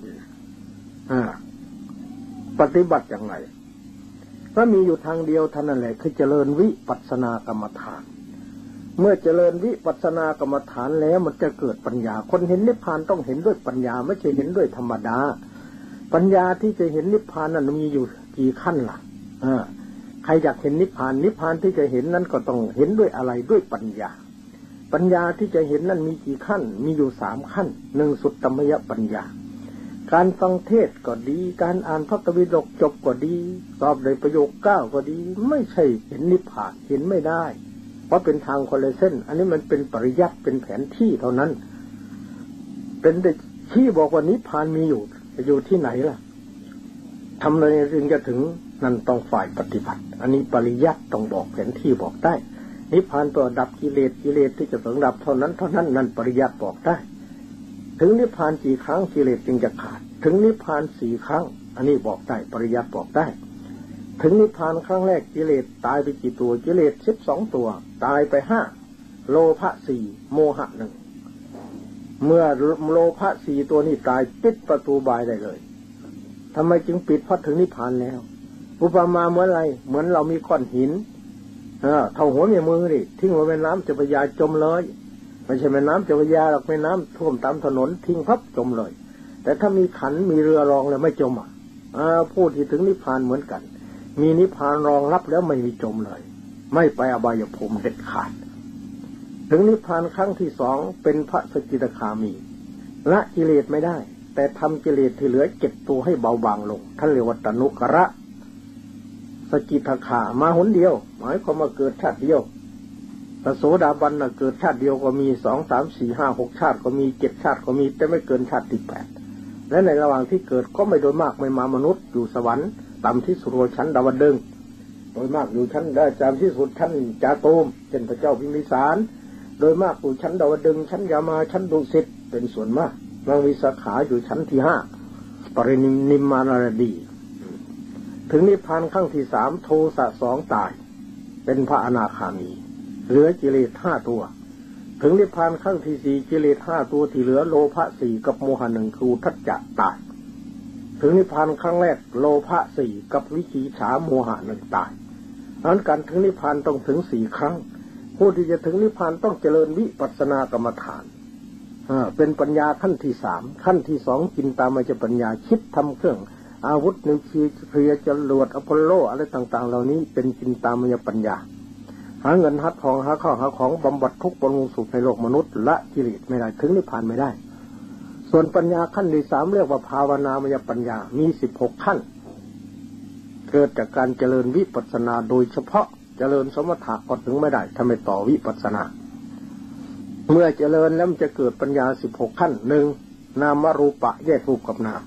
ปฏิบัติอย่างไรก็มีอยู่ทางเดียวเท่านั้นแหละคือเจริญวิปัสสนากรรมฐานเมื่อเจริญวิปัสสนากรรมฐานแล้วมันจะเกิดปัญญาคนเห็นนิพพานต้องเห็นด้วยปัญญาไม่ใช่เห็นด้วยธรรมดาปัญญาที่จะเห็นนิพพานนั้นมีอยู่กี่ขั้นล่ะใครอยากเห็นนิพพานนิพพานที่จะเห็นนั้นก็ต้องเห็นด้วยอะไรด้วยปัญญาปัญญาที่จะเห็นนั้นมีกี่ขั้นมีอยู่3 ขั้น1สุตตมยปัญญาการฟังเทศก็ดีการอ่านพระไตรปิฎกจบก็ดีสอบได้ประโยค9ก็ดีไม่ใช่เห็นนิพพานเห็นไม่ได้เพราะเป็นทางคนละเส้นอันนี้มันเป็นปริยัติเป็นแผนที่เท่านั้นเป็นแต่ที่บอกว่านิพพานมีอยู่ที่ไหนล่ะทำอะไรจึงจะถึงนั่นต้องฝ่ายปฏิบัติอันนี้ปริยัติต้องบอกแผนที่บอกได้นิพพานตัวดับกิเลสที่จะถึงดับเท่านั้นนั่นปริยัติบอกได้ถึงนิพพานกี่ครั้งกิเลสจึงจะขาดถึงนิพพาน4 ครั้งอันนี้บอกได้ปริยัติบอกได้ถึงนิพพานครั้งแรกกิเลสตายไปกี่ตัวกิเลส12 ตัวตายไป5โลภะ4โมหะ1เมื่อโลภะ4ตัวนี้ตายปิดประตูบายได้เลยทำไมจึงปิดเพราะถึงนิพพานแล้วอุปมาเหมือนอะไรเหมือนเรามีก้อนหินเท่าหัวแม่มือดิทิ้งลงแม่น้ำเจ้าพระยาจมเลยไม่ใช่แม่น้ำเจ้าพระยาหรอกแม่น้ำท่วมตามถนนทิ้งพับจมเลยแต่ถ้ามีขันมีเรือรองแล้วไม่จมผู้ที่ถึงนิพพานเหมือนกันมีนิพพานรองรับแล้วไม่มีจมเลยไม่ไปอบายภูมิเด็ดขาดถึงนิพพานครั้งที่2เป็นพระสกิทาคามีละกิเลสไม่ได้แต่ทำกิเลสที่เหลือ7 ตัวให้เบาบางลงท่านเรียกว่าตนุกระสกิทาคามาหนเดียวหมายความว่าเกิดชาติเดียวพระโสดาบันเกิดชาติเดียวก็มี2 3 4 5 6ชาติก็มี7 ชาติก็มีแต่ไม่เกินชาติที่8และในระหว่างที่เกิดก็ไม่โดยมากไม่มามนุษย์อยู่สวรรค์ต่ำที่สุดชั้นดาวดึงส์โดยมากอยู่ชั้นได้จำที่สุดชั้นจาโตมเช่นพระเจ้าพิมพิสารโดยมากอยู่ชั้นดาวดึงส์ชั้นยามาชั้นดุสิตเป็นส่วนมากบางวิสาขาอยู่ชั้นที่5ปรินิมมานารดีถึงนิพพานครั้งที่3โทสะ2ตายเป็นพระอนาคามีเหลือกิเลส5 ตัวถึงนิพพานครั้งที่4กิเลส5 ตัวที่เหลือโลภะ4กับโมหะ1คือทัจจะตายถึงนิพพานครั้งแรกโลภะ4กับวิจิกิจฉาโมหะ1ตายดังนั้นการถึงนิพพานต้องถึง4 ครั้งผู้ที่จะถึงนิพพานต้องเจริญวิปัสสนากรรมฐานเป็นปัญญาขั้นที่3ขั้นที่2จินตามยปัญญาคิดทำเครื่องอาวุธนิวเคลียร์จรวดอพอลโลอะไรต่างๆเหล่านี้เป็นจินตามยปัญญาหาเงินหาทองหาข้าวหาของบำบัดทุกข์บำรุงสุขในโลกมนุษย์ละกิเลสไม่ได้ถึงนิพพานไม่ได้ส่วนปัญญาขั้นที่3เรียกว่าภาวนามยปัญญามี16 ขั้นเกิดจากการเจริญวิปัสสนาโดยเฉพาะเจริญสมถะก็ถึงไม่ได้ถ้าไม่ต่อวิปัสสนาเมื่อเจริญแล้วจะเกิดปัญญา16 ขั้น1นามรูปะแยกรูปกับนาม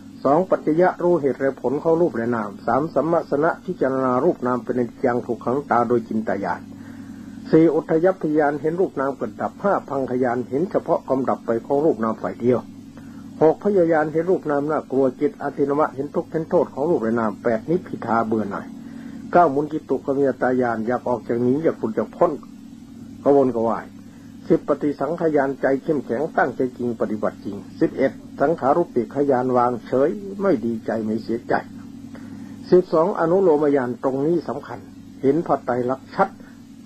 2ปัจจยะรู้เหตุและผลของรูปและนาม3สัมมัสสนะพิจารณารูปนามเป็นอนิจจังถูกขังตาโดยจินตญาณ4อุทธัยพยานเห็นรูปนามเกิดดับ5พังคยานเห็นเฉพาะความดับไปของรูปนามฝ่ายเดียว6พยายานเห็นรูปนามน่ากลัว7อธินวะเห็นทุกข์เห็นโทษของรูปและนาม8นิพพิทาเบื่อหน่าย9มุนจิตุกมิยตายานอยากออกจากนี้อยากผุดจากพ้นกวนกวาย 10ปฏิสังขยานใจเข้มแข็งตั้งใจจริงปฏิบัติจริง11สังขารุปปิขยานวางเฉยไม่ดีใจไม่เสียใจ12อนุโลมญาณตรงนี้สำคัญเห็นพระไตรลักษณ์ชัด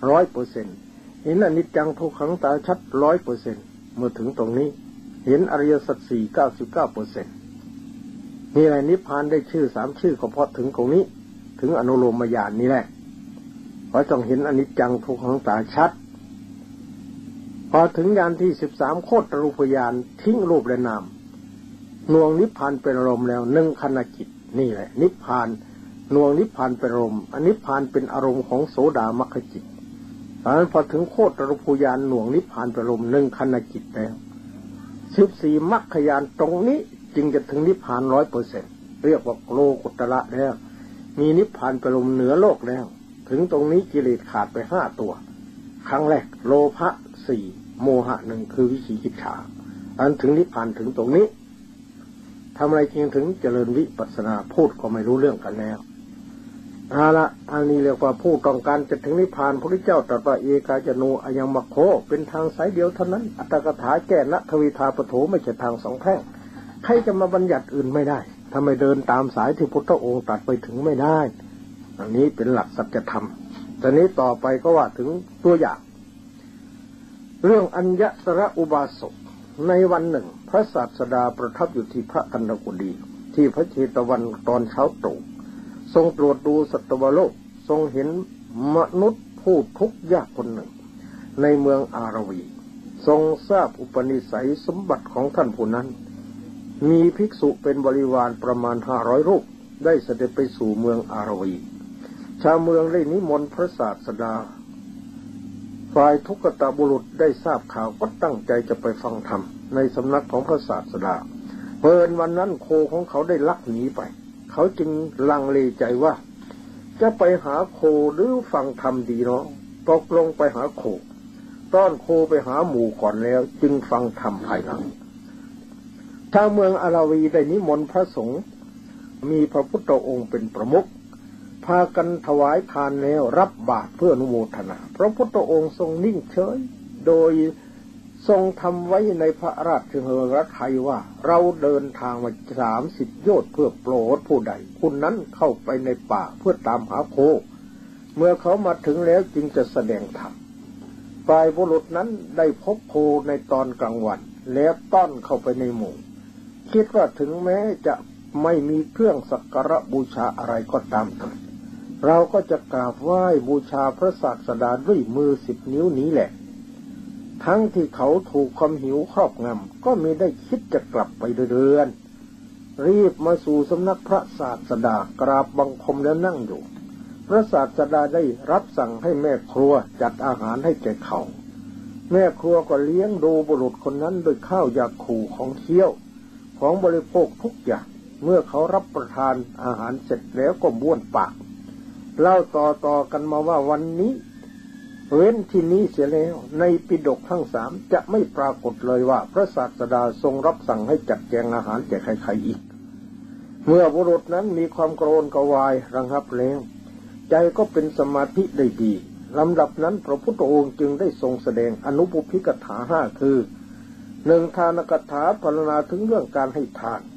100% เห็นอนิจจังทุกขังตาชัด 100% เมื่อถึงตรงนี้เห็นอริยสัจ4 99% นี่แหละนิพพานได้ชื่อ3ชื่อก็เพราะถึงตรงนี้ถึงอนุโลมญาณนี่แหละเพราะต้องเห็นอนิจจังทุกขังตาชัดพอถึงญาณที่13โคตรรูปญาณทิ้งรูปและนามหน่วงนิพพานเป็นอารมณ์แล้ว1ขณะจิตนี่แหละนิพพานหน่วงนิพพานเป็นอารมณ์อนิพพานเป็นอารมณ์ของโสดามรรคจิตเพราะฉะนั้นพอถึงโคตรรูปญาณหน่วงนิพพานเป็นอารมณ์1ขณะจิตแล้ว14มรรคญาณตรงนี้จึงจะถึงนิพพาน 100% เรียกว่าโลกุตระแล้วมีนิพพานเป็นอารมณ์เหนือโลกแล้วถึงตรงนี้กิเลสขาดไป5ตัวครั้งแรกโลภะ4โมหะ1คือวิจิกิจฉาอันถึงนิพพานถึงตรงนี้ทำอะไรจริงถึงเจริญวิปัสสนาพูดก็ไม่รู้เรื่องกันแล้วละอันนี้เรียกว่าผู้ต้องการจะถึงนิพพานพระพุทธเจ้าตรัสว่าเอกาจโนอยังมัคโคเป็นทางสายเดียวเท่านั้นอัตถกถาแก้ณทวิธาปโถไม่ใช่ทางสองแพร่งใครจะมาบัญญัติอื่นไม่ได้ถ้าไม่เดินตามสายที่พุทธองค์ตรัสไปถึงไม่ได้อันนี้เป็นหลักสัจธรรมตอนนี้ต่อไปก็ว่าถึงตัวอย่างเรื่องอัญญสระอุบาสกในวันหนึ่งพระศาสดาประทับอยู่ที่พระกันดกุฎีที่พระเชตวันตอนเช้าตรู่ทรงตรวจดูสัตวโลกทรงเห็นมนุษย์ผู้ทุกข์ยากคนหนึ่งในเมืองอารวีทรงทราบอุปนิสัยสมบัติของท่านผู้นั้นมีภิกษุเป็นบริวารประมาณ500รูปได้เสด็จไปสู่เมืองอารวีชาวเมืองได้นิมนต์พระศาสดาฝ่ายทุกขตบุรุษได้ทราบข่าวก็ตั้งใจจะไปฟังธรรมในสำนักของพระศาสดาเพิ่นวันนั้นโคของเขาได้ลักหนีไปเขาจึงลังเลใจว่าจะไปหาโคหรือฟังธรรมดีเนาะตกลงไปหาโคต้อนโคไปหาหมู่ก่อนแล้วจึงฟังธรรมภายหลังชาวเมืองอาราวีได้นิมนต์พระสงฆ์มีพระพุทธองค์เป็นประมุขพากันถวายทานแล้วรับบาตรเพื่ออนุโมทนาพระพุทธองค์ทรงนิ่งเฉยโดยทรงทำไว้ในพระราชฤทัยว่าเราเดินทางมา30 โยชน์เพื่อโปรดผู้ใดผู้นั้นเข้าไปในป่าเพื่อตามหาโคเมื่อเขามาถึงแล้วจึงจะแสดงธรรมฝ่ายบุรุษนั้นได้พบโคในตอนกลางวันแล้วต้อนเข้าไปในหมู่คิดว่าถึงแม้จะไม่มีเครื่องสักการะบูชาอะไรก็ตามเถิดเราก็จะกราบไหว้บูชาพระศาสดาด้วยมือ10 นิ้วนี้แหละทั้งที่เขาถูกความหิวครอบงำก็มีได้คิดจะกลับไปเรือนรีบมาสู่สำนักพระศาสดากราบบังคมแล้วนั่งอยู่พระศาสดาได้รับสั่งให้แม่ครัวจัดอาหารให้แก่เขาแม่ครัวก็เลี้ยงดูบุรุษคนนั้นด้วยข้าวยาคูของเคี้ยวของบริโภคทุกอย่างเมื่อเขารับประทานอาหารเสร็จแล้วก็บ้วนปากเล่าต่อกันมาว่าวันนี้เว้นที่นี้เสียแล้วในปิฎกทั้ง3จะไม่ปรากฏเลยว่าพระศาสดาทรงรับสั่งให้จัดแจงอาหารแก่ใครๆอีกเมื่อบุรุษนั้นมีความโกรธกวายระงับแล้วใจก็เป็นสมาธิได้ดีลำดับนั้นพระพุทธองค์จึงได้ทรงแสดงอนุปุพพิกถา5คือ1ทานกถาพรรณนาถึงเรื่องการให้ทาน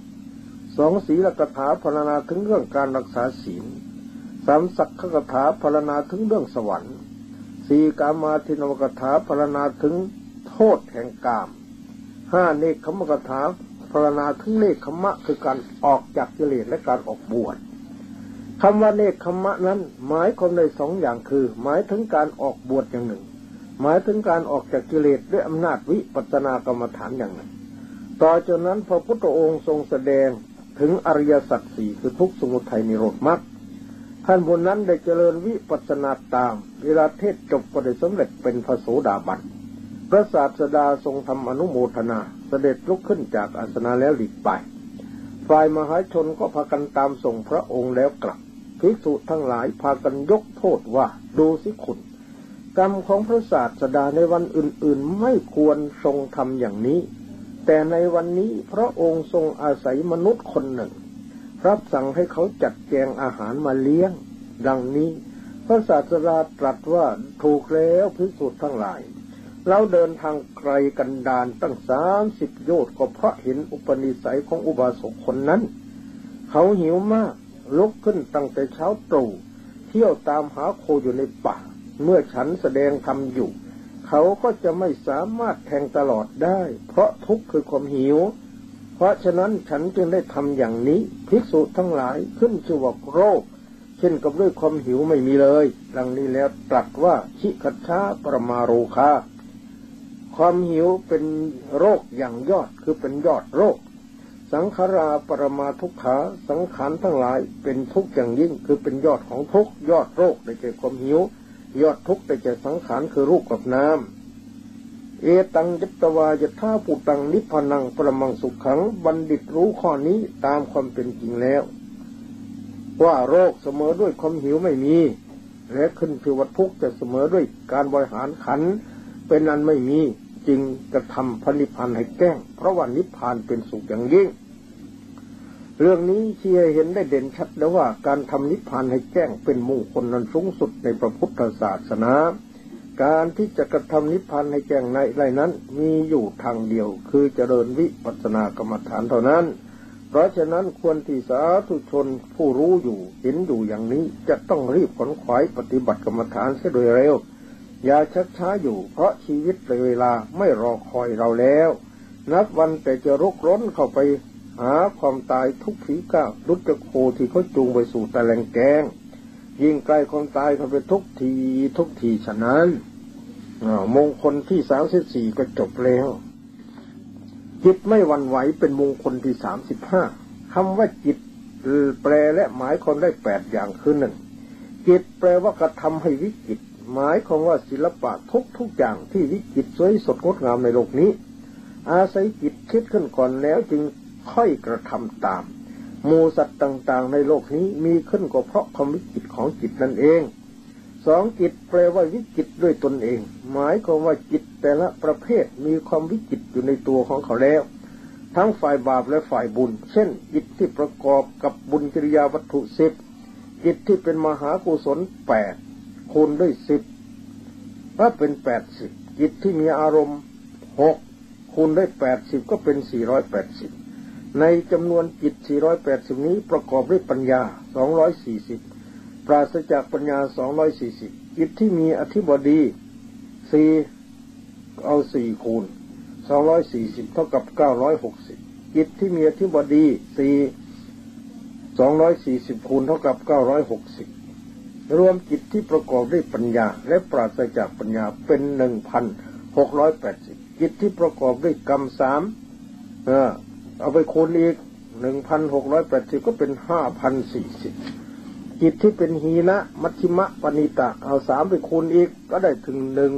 2ศีลกถาพรรณนาถึงเรื่องการรักษาศีล3สักขกถาพรรณนาถึงเรื่องสวรรค์4กามาทินวกถาพรรณนาถึงโทษแห่งกาม5เนกขมกถาพรรณนาถึงเนกขมะคือการออกจากกิเลสและการออกบวชคำว่าเนกขมะนั้นหมายความใน2อย่างคือหมายถึงการออกบวชอย่างหนึ่งหมายถึงการออกจากกิเลสด้วยอำนาจวิปัสสนากรรมฐานอย่างหนึ่งต่อจากนั้นพระพุทธองค์ทรงแสดงถึงอริยสัจ4คือทุกข์สมุทัยนิโรธมรรคท่านผู้นั้นได้เจริญวิปัสสนาตามเวลาเทศจบก็ได้สำเร็จเป็นพระโสดาบันพระศาสดาทรงทำอนุโมทนาเสด็จลุกขึ้นจากอาสนะแล้วหลีกไปฝ่ายมหาชนก็พากันตามส่งพระองค์แล้วกลับภิกษุทั้งหลายพากันยกโทษว่าดูสิคุณกรรมของพระศาสดาในวันอื่นๆไม่ควรทรงทำอย่างนี้แต่ในวันนี้พระองค์ทรงอาศัยมนุษย์คนหนึ่งรับสั่งให้เขาจัดแจงอาหารมาเลี้ยงดังนี้พระศาสดาตรัสว่าถูกแล้วภิกษุทั้งหลายเราเดินทางไกลกันดารตั้ง30 โยชน์ก็เพราะเห็นอุปนิสัยของอุบาสกคนนั้นเขาหิวมากลุกขึ้นตั้งแต่เช้าตรู่เที่ยวตามหาโคอยู่ในป่าเมื่อฉันแสดงธรรมอยู่เขาก็จะไม่สามารถแทงตลอดได้เพราะทุกข์คือความหิวเพราะฉะนั้นฉันจึงได้ทำอย่างนี้ภิกษุทั้งหลายขึ้นชื่อว่าโรคเช่นกับด้วยความหิวไม่มีเลยดังนี้แล้วตรัสว่าชิคัชชาปรมาโรคาความหิวเป็นโรคอย่างยอดคือเป็นยอดโรคสังขาราปรมาทุกขาสังขารทั้งหลายเป็นทุกข์อย่างยิ่งคือเป็นยอดของทุกข์ยอดโรคได้แก่ความหิวยอดทุกข์ได้แก่สังขารคือรูปกับนามเอตังยัตตวายะธาปุตังนิพพานังปรมังสุขขังบัณฑิตรู้ข้อนี้ตามความเป็นจริงแล้วว่าโรคเสมอด้วยความหิวไม่มีและขึ้นคือว่าทุกข์จะเสมอด้วยการบริหารขันธ์เป็นอันไม่มีจึงกระทำพระนิพพานให้แจ้งเพราะว่านิพพานเป็นสุขอย่างยิ่งเรื่องนี้ชี้ให้เห็นได้เด่นชัดแล้วว่าการทำนิพพานให้แจ้งเป็นมงคลนั้นสูงสุดในพระพุทธศาสนาการที่จะกระทำนิพพานให้แจ้งในไรนั้นมีอยู่ทางเดียวคือเจริญวิปัสสนากรรมฐานเท่านั้นเพราะฉะนั้นควรที่สาธุชนผู้รู้อยู่เห็นอยู่อย่างนี้จะต้องรีบขนขวายปฏิบัติกรรมฐานเสียโดยเร็วอย่าชักช้าอยู่เพราะชีวิตในเวลาไม่รอคอยเราแล้วนับวันแต่จะรุกร้นเข้าไปหาความตายทุกทีก้าวรุดจะโคที่เขาจูงไปสู่ตะแลงแกงยิ่งใกล้ความตายเขาไปทุกทีฉะนั้นมงคลที่34ก็จบแล้วจิตไม่หวั่นไหวเป็นมงคลที่35คำว่าจิตแปลและหมายความได้8อย่างคือ1จิตแปลว่ากระทำให้วิจิตรหมายความว่าศิลปะทุกอย่างที่วิจิตรสวยสดงดงามในโลกนี้อาศัยจิตคิดขึ้นก่อนแล้วจึงค่อยกระทำตามหมู่สัตว์ต่างๆในโลกนี้มีขึ้นก็เพราะความวิจิตรของจิตนั่นเอง2จิตแปลว่าวิจิตรด้วยตนเองหมายความว่าจิตแต่ละประเภทมีความวิจิตรอยู่ในตัวของเขาแล้วทั้งฝ่ายบาปและฝ่ายบุญเช่นจิตที่ประกอบกับบุญกิริยาวัตถุ10จิตที่เป็นมหากุศล8คูณด้วย10ก็เป็น80จิตที่มีอารมณ์6คูณด้วย80ก็เป็น480ในจำนวนจิต480นี้ประกอบด้วยปัญญา240ปราศจากปัญญา240จิตที่มีอธิบดี4เอา4คูณ240เท่ากับ960จิตที่มีอธิบดี4 240คูณเท่ากับ960รวมจิตที่ประกอบด้วยปัญญาและปราศจากปัญญาเป็น 1,680 จิตที่ประกอบด้วยกรรม3เอาไปคูณอีก 1,680 ก็เป็น 5,040 จิตที่เป็นหีนะมัชฌิมะปณิตะเอา3ไปคูณอีกก็ได้ถึง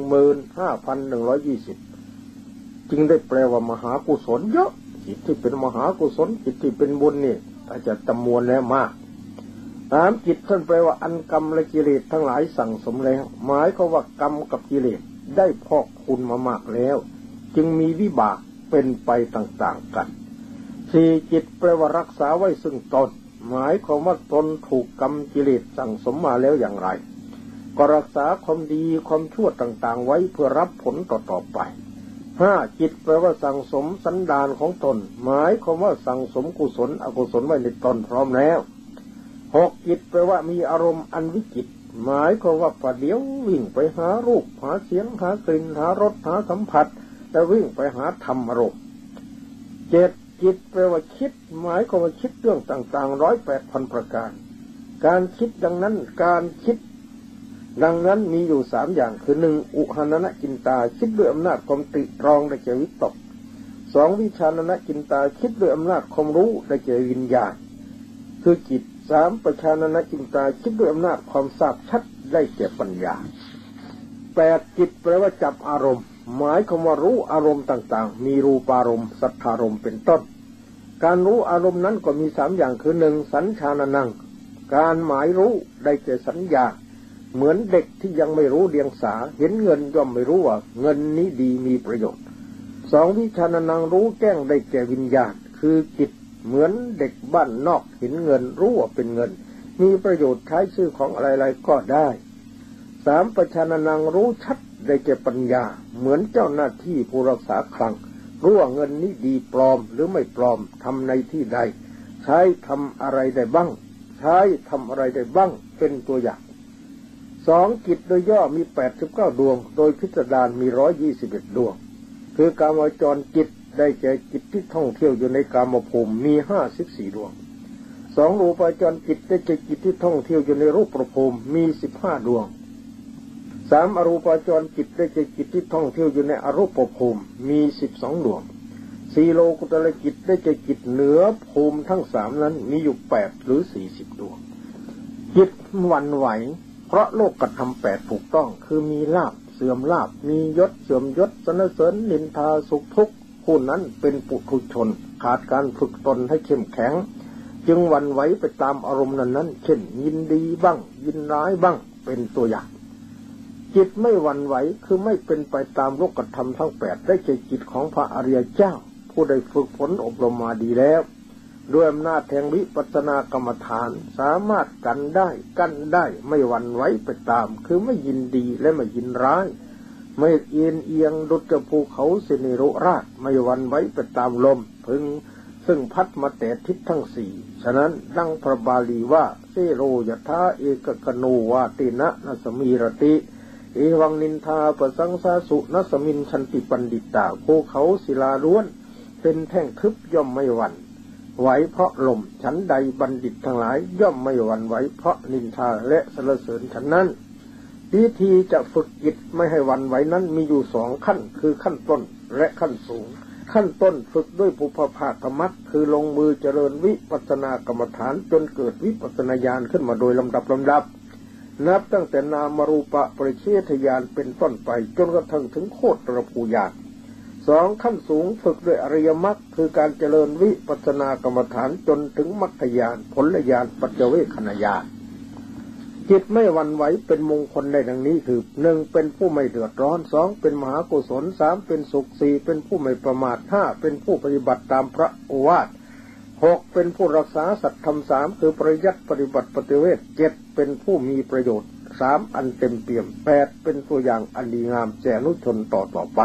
15,120 จึงได้แปลว่ามหากุศลเยอะจิตที่เป็นมหากุศลจิตที่เป็นบุญนี่อาจจะจำนวนแล้วมากจิตท่านแปลว่าอันกรรมและกิเลสทั้งหลายสั่งสมแล้วหมายก็ว่ากรรมกับกิเลสได้พอกพูนมามากแล้วจึงมีวิบากเป็นไปต่างๆกัน4จิตแปลว่ารักษาไว้ซึ่งตนหมายความว่าตนถูกกรรมกิเลสสั่งสมมาแล้วอย่างไรก็รักษาความดีความชั่วต่างๆไว้เพื่อรับผลต่อๆไป5จิตแปลว่าสั่งสมสันดานของตนหมายความว่าสั่งสมกุศลอกุศลไว้ในตนพร้อมแล้ว6จิตแปลว่ามีอารมณ์อันวิจิตรหมายความว่าประเดี๋ยววิ่งไปหารูปหาเสียงหากลิ่นหารสหาสัมผัสและวิ่งไปหาธรรมอารมณ์7จิตแปลว่าคิดหมายความว่าคิดเรื่องต่างๆ 108,000 ประการการคิดดังนั้นการคิดดังนั้นมีอยู่3อย่างคือ1อุหานนะจินตาคิดด้วยอำนาจความตรึกตรองได้แก่วิตก2วิชานนะจินตาคิดด้วยอำนาจความรู้ได้แก่วิญญาณคือจิต3ปัญญานนะจินตาคิดด้วยอำนาจความทราบชัดได้แก่ปัญญา8จิตแปลว่าจับอารมณ์หมายความว่ารู้อารมณ์ต่างๆมีรูปารมณ์สัทธารมณ์เป็นต้นการรู้อารมณ์นั้นก็มี3อย่างคือ1สัญชานะนังการหมายรู้ได้แก่สัญญาเหมือนเด็กที่ยังไม่รู้เดียงสาเห็นเงินย่อมไม่รู้ว่าเงินนี้ดีมีประโยชน์2วิชานะนังรู้แจ้งได้แก่วิญญาณคือจิตเหมือนเด็กบ้านนอกเห็นเงินรู้ว่าเป็นเงินมีประโยชน์ใช้ชื่อของอะไรๆก็ได้3ปัญญานังรู้ชัดได้แก่ปัญญาเหมือนเจ้าหน้าที่ผู้รักษาคลังรู้ว่าเงินนี้ดีปลอมหรือไม่ปลอมทำในที่ใดใช้ทำอะไรได้บ้างใช้ทำอะไรได้บ้างเป็นตัวอย่างสองจิตโดยย่อมี89ดวงโดยพิสดารมี121ดวงคือกามวจรจิตได้แก่จิตที่ท่องเที่ยวอยู่ในกามภูมิมี54ดวงสองรูปจรจิตได้แก่จิตที่ท่องเที่ยวอยู่ในรูปภูมิมี15ดวงสามอรูปจรจิตได้แก่จิตที่ท่องเที่ยวอยู่ในอรูปภูมิมี12ดวงสี่โลกุตระจิตได้แก่จิตเหนือภูมิทั้งสามนั้นมีอยู่8หรือ40ดวงจิตหวั่นไหวเพราะโลกกธรรม8ถูกต้องคือมีลาภเสื่อมลาภมียศเสื่อมยศสรรเสริญนินทาสุขทุกข์ผู้นั้นเป็นปุถุชนขาดการฝึกตนให้เข้มแข็งจึงหวั่นไหวไปตามอารมณ์นั้นเช่นยินดีบ้างยินร้ายบ้างเป็นตัวอย่างจิตไม่หวั่นไหวคือไม่เป็นไปตามโลกธรรมทั้ง8ได้แก่จิตของพระอริยเจ้าผู้ได้ฝึกฝนอบรมมาดีแล้วด้วยอำนาจแห่งวิปัสสนากรรมฐานสามารถกันได้กั้นได้ไม่หวั่นไหวไปตามคือไม่ยินดีและไม่ยินร้ายไม่เอียงเอียงดุจภูเขาสินิรุราชไม่หวั่นไหวไปตามลมพึงซึ่งพัดมาแต่ทิศทั้งสี่ฉะนั้นดังพระบาลีว่าเสโรยถาเอกกโนวาตินะนัสมีรติเอวังนินทาปสังสาสุนัสมินชันติปันดิตาภูเขาศิลาล้วนเป็นแท่งทึบย่อมไม่หวั่นไหวเพราะลมฉันใดบัณฑิตทั้งหลายย่อมไม่หวั่นไหวเพราะนินทาและสรรเสริญฉันนั้นวิธีจะฝึกจิตไม่ให้หวั่นไหวนั้นมีอยู่2ขั้นคือขั้นต้นและขั้นสูงขั้นต้นฝึกด้วยปุพพาธรรมะคือลงมือเจริญวิปัสสนากรรมฐานจนเกิดวิปัสสนาญาณขึ้นมาโดยลำดับนับตั้งแต่นามรูปะปริเฉทญาณเป็นต้นไปจนกระทั่งถึงโคตรภูญาณ2ขั้นสูงฝึกด้วยอริยมรรคคือการเจริญวิปัสสนากรรมฐานจนถึงมรรคญาณผลญาณปัจเจเวคขณญาณจิตไม่หวั่นไหวเป็นมงคลได้ดังนี้คือ 1. เป็นผู้ไม่เดือดร้อน 2. เป็นมหากุศล 3. เป็นสุข 4. เป็นผู้ไม่ประมาท 5. เป็นผู้ปฏิบัติตามพระโอวาท 6. เป็นผู้รักษาสัตธรรม 3. คือปริยัติปฏิบัติปฏิเวท 7. เป็นผู้มีประโยชน์ 3. อันเต็มเปี่ยม 8. เป็นตัวอย่างอันดีงามแก่อนุชนต่อไป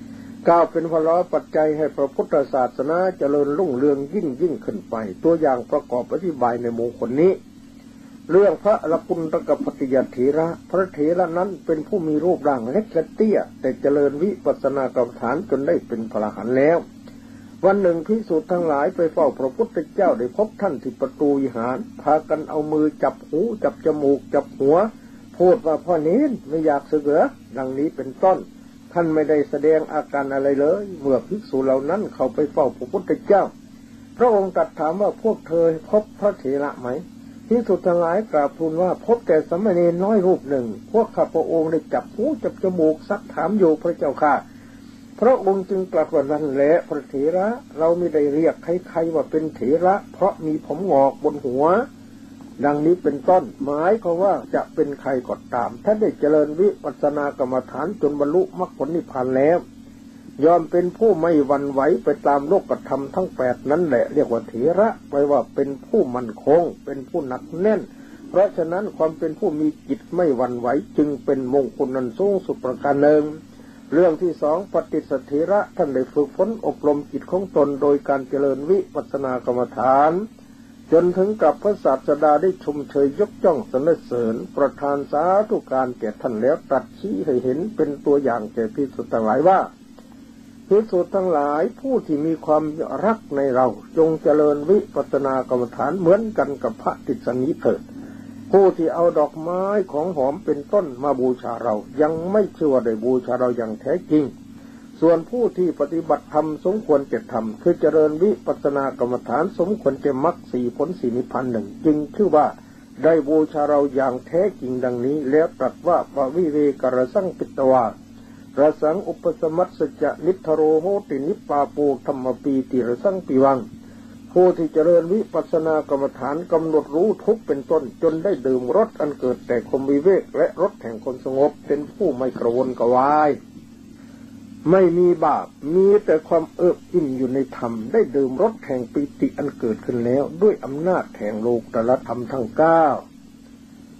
9. เป็นพลปัจจัยให้พระพุทธศาสนาเจริญรุ่งเรืองยิ่งขึ้นไปตัวอย่างประกอบอธิบายในมงคลนี้เรื่องพระละกุณตกปฏิยเถระพระเถระนั้นเป็นผู้มีรูปร่างเล็กและเตี้ยแต่เจริญวิปัสสนากรรมฐานจนได้เป็นพระอรหันต์แล้ววันหนึ่งภิกษุทั้งหลายไปเฝ้าพระพุทธเจ้าได้พบท่านที่ประตูวิหารพากันเอามือจับหูจับจมูกจับหัวพูดว่าพ่อเน้นไม่อยากสึกเหรอดังนี้เป็นต้นท่านไม่ได้แสดงอาการอะไรเลยเมื่อภิกษุเหล่านั้นเข้าไปเฝ้าพระพุทธเจ้าพระองค์ตรัสถามว่าพวกเธอพบพระเถระไหมภิกษุทั้งหลายกราบทูลว่าพบแต่สามเณรน้อยรูปหนึ่งพวกข้าพระองค์ได้จับหูจับจมูกซักถามอยู่พระเจ้าค่ะพระองค์จึงตรัสว่านั่นแหละพระเถระเราไม่ได้เรียกใครๆว่าเป็นเถระเพราะมีผมงอกบนหัวดังนี้เป็นต้นหมายความว่าจะเป็นใครก็ตามถ้าได้เจริญวิปัสสนากรรมฐานจนบรรลุมรรคผลนิพพานแล้วยอมเป็นผู้ไม่หวั่นไหวไปตามโลกธรรมทั้ง8นั้นแหละเรียกว่าเถระแปลว่าเป็นผู้มั่นคงเป็นผู้หนักแน่นเพราะฉะนั้นความเป็นผู้มีจิตไม่หวั่นไหวจึงเป็นมงคลนันสูงสุดประการหนึ่งเรื่องที่2ปฏิสัทธิระท่านได้ฝึกฝนอบรมจิตของตนโดยการเจริญวิปัสสนากรรมฐานจนถึงกับพระศาสดาได้ชมเชยยกย่องสรรเสริญประทานสาธุการแก่ท่านแล้วตรัสชี้ให้เห็นเป็นตัวอย่างแก่ภิกษุทั้งหลายว่าภิกษุทั้งหลายผู้ที่มีความรักในเราจงเจริญวิปัสสนากรรมฐานเหมือนกันกับพระติสนีเถิดผู้ที่เอาดอกไม้ของหอมเป็นต้นมาบูชาเรายังไม่เชื่อว่าได้บูชาเราอย่างแท้จริงส่วนผู้ที่ปฏิบัติธรรมสมควรจะทำคือเจริญวิปัสสนากรรมฐานสมควรจะมรรค4ผล4นิพพาน1จึงชื่อว่าได้บูชาเราอย่างแท้จริงดังนี้แล้วตรัสว่าปวิเวกรสังปิตวาระสังอุปสมัสสจะนิทโรโหตินิปปาโปธรรมปีติระสังปิวังผู้ที่เจริญวิปัสสนากรรมฐานกำหนดรู้ทุกเป็นต้นจนได้ดื่มรสอันเกิดแต่ความวิเวกและรสแห่งความสงบเป็นผู้ไม่กระวนกระวายไม่มีบาปมีแต่ความเอิบอิ่มอยู่ในธรรมได้ดื่มรสแห่งปิติอันเกิดขึ้นแล้วด้วยอำนาจแห่งโลกุตตรธรรมทั้ง9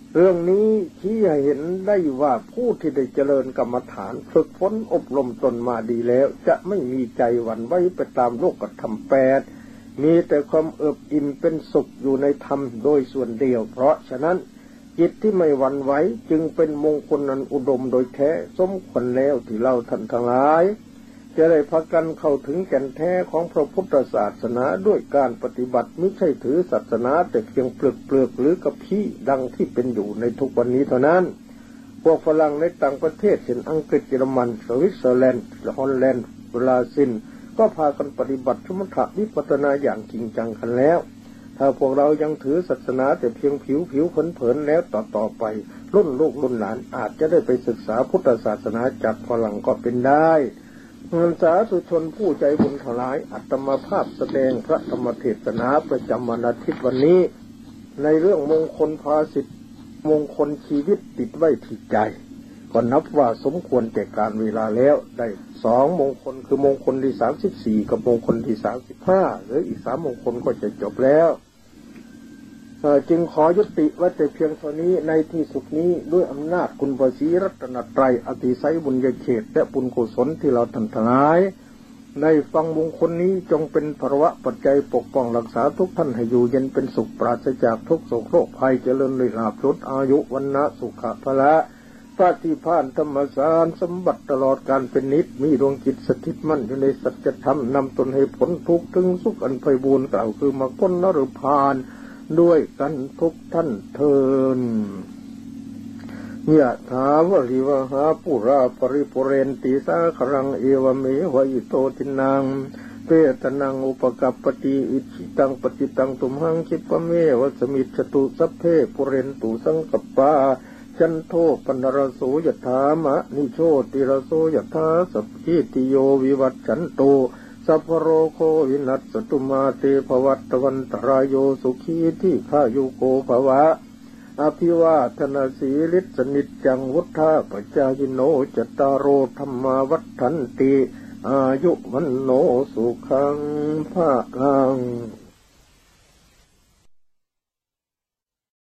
เรื่องนี้ชี้ให้เห็นได้ว่าผู้ที่ได้เจริญกรรมฐานฝึกฝนอบรมตนมาดีแล้วจะไม่มีใจหวั่นไหวไปตามโลกธรรมแปดมีแต่ความเอิบอิ่มเป็นสุขอยู่ในธรรมโดยส่วนเดียวเพราะฉะนั้นจิตที่ไม่หวั่นไหวจึงเป็นมงคลอันอุดมโดยแท้สมควรแล้วที่เราท่านทั้งหลายจะได้พากันเข้าถึงแก่นแท้ของพระพุทธศาสนาด้วยการปฏิบัติไม่ใช่ถือศาสนาแต่เพียงเปลือกหรือกระพี้ดังที่เป็นอยู่ในทุกวันนี้เท่านั้นพวกฝรั่งในต่างประเทศเช่นอังกฤษเยอรมันสวิตเซอร์แลนด์ฮอลแลนด์บราซิลก็พากันปฏิบัติสมถะวิปัสสนาอย่างจริงจังกันแล้วถ้าพวกเรายังถือศาสนาแต่เพียงผิวเผินๆแล้วต่อไปรุ่นลูกรุ่นหลานอาจจะได้ไปศึกษาพุทธศาสนาจากฝรั่งก็เป็นได้สาธุชนผู้ใจบุญทั้งหลายอาตมาภาพแสดงพระธรรมเทศนาประจำวันอาทิตย์วันนี้ในเรื่องมงคลภาสิทธิมงคลชีวิตติดไว้ที่ใจก็นับว่าสมควรแก่การเวลาแล้วได้2มงคลคือมงคลที่34กับมงคลที่35หรืออีก3มงคลก็จะจบแล้วจึงขอยุติไว้แต่เพียงเท่านี้ในที่สุดนี้ด้วยอำนาจคุณพระศรีรัตนตรัยอติไสยบุญญาเขตและบุญกุศลที่เราท่านทั้งหลายได้ฟังมงคลนี้จงเป็นภวะปัจจัยปกป้องรักษาทุกท่านให้อยู่เย็นเป็นสุขปราศจากทุกโศกโรคภัยเจริญด้วยลาภยศอายุวันนะสุขะพละปฏิภาณธรรมสารสมบัติตลอดการเป็นนิจมีดวงจิตสถิตมั่นอยู่ในสัจธรรมนำตนให้พ้นทุกข์ถึงสุขอันไพบูลย์กล่าวคือมรรคผลนรพานด้วยกันทุกท่านเทินยะถาวริวหาปุราปริปุเรนติสาครังเอวเมวะอิโตทินังเปตนังอุปกัปปติอิจิตังปฏิตังตุมหังคิปะเมวะสมิจฉตุสัพเพปุเรนตุสังกปปาจันโทปนรโสยถามะนิโชติรโสยถาสัพพิติโยวิวัชชันโตสัพพโรโควินัสสตุมาเตภวัตวันตรายโยสุขีที่ข้ายุโกภวะอภิวาทนาสีลิสนิจจังวุฒาปจายโนจตารโอธรรมาวัฏันติอายุวันโนสุขังภะลัง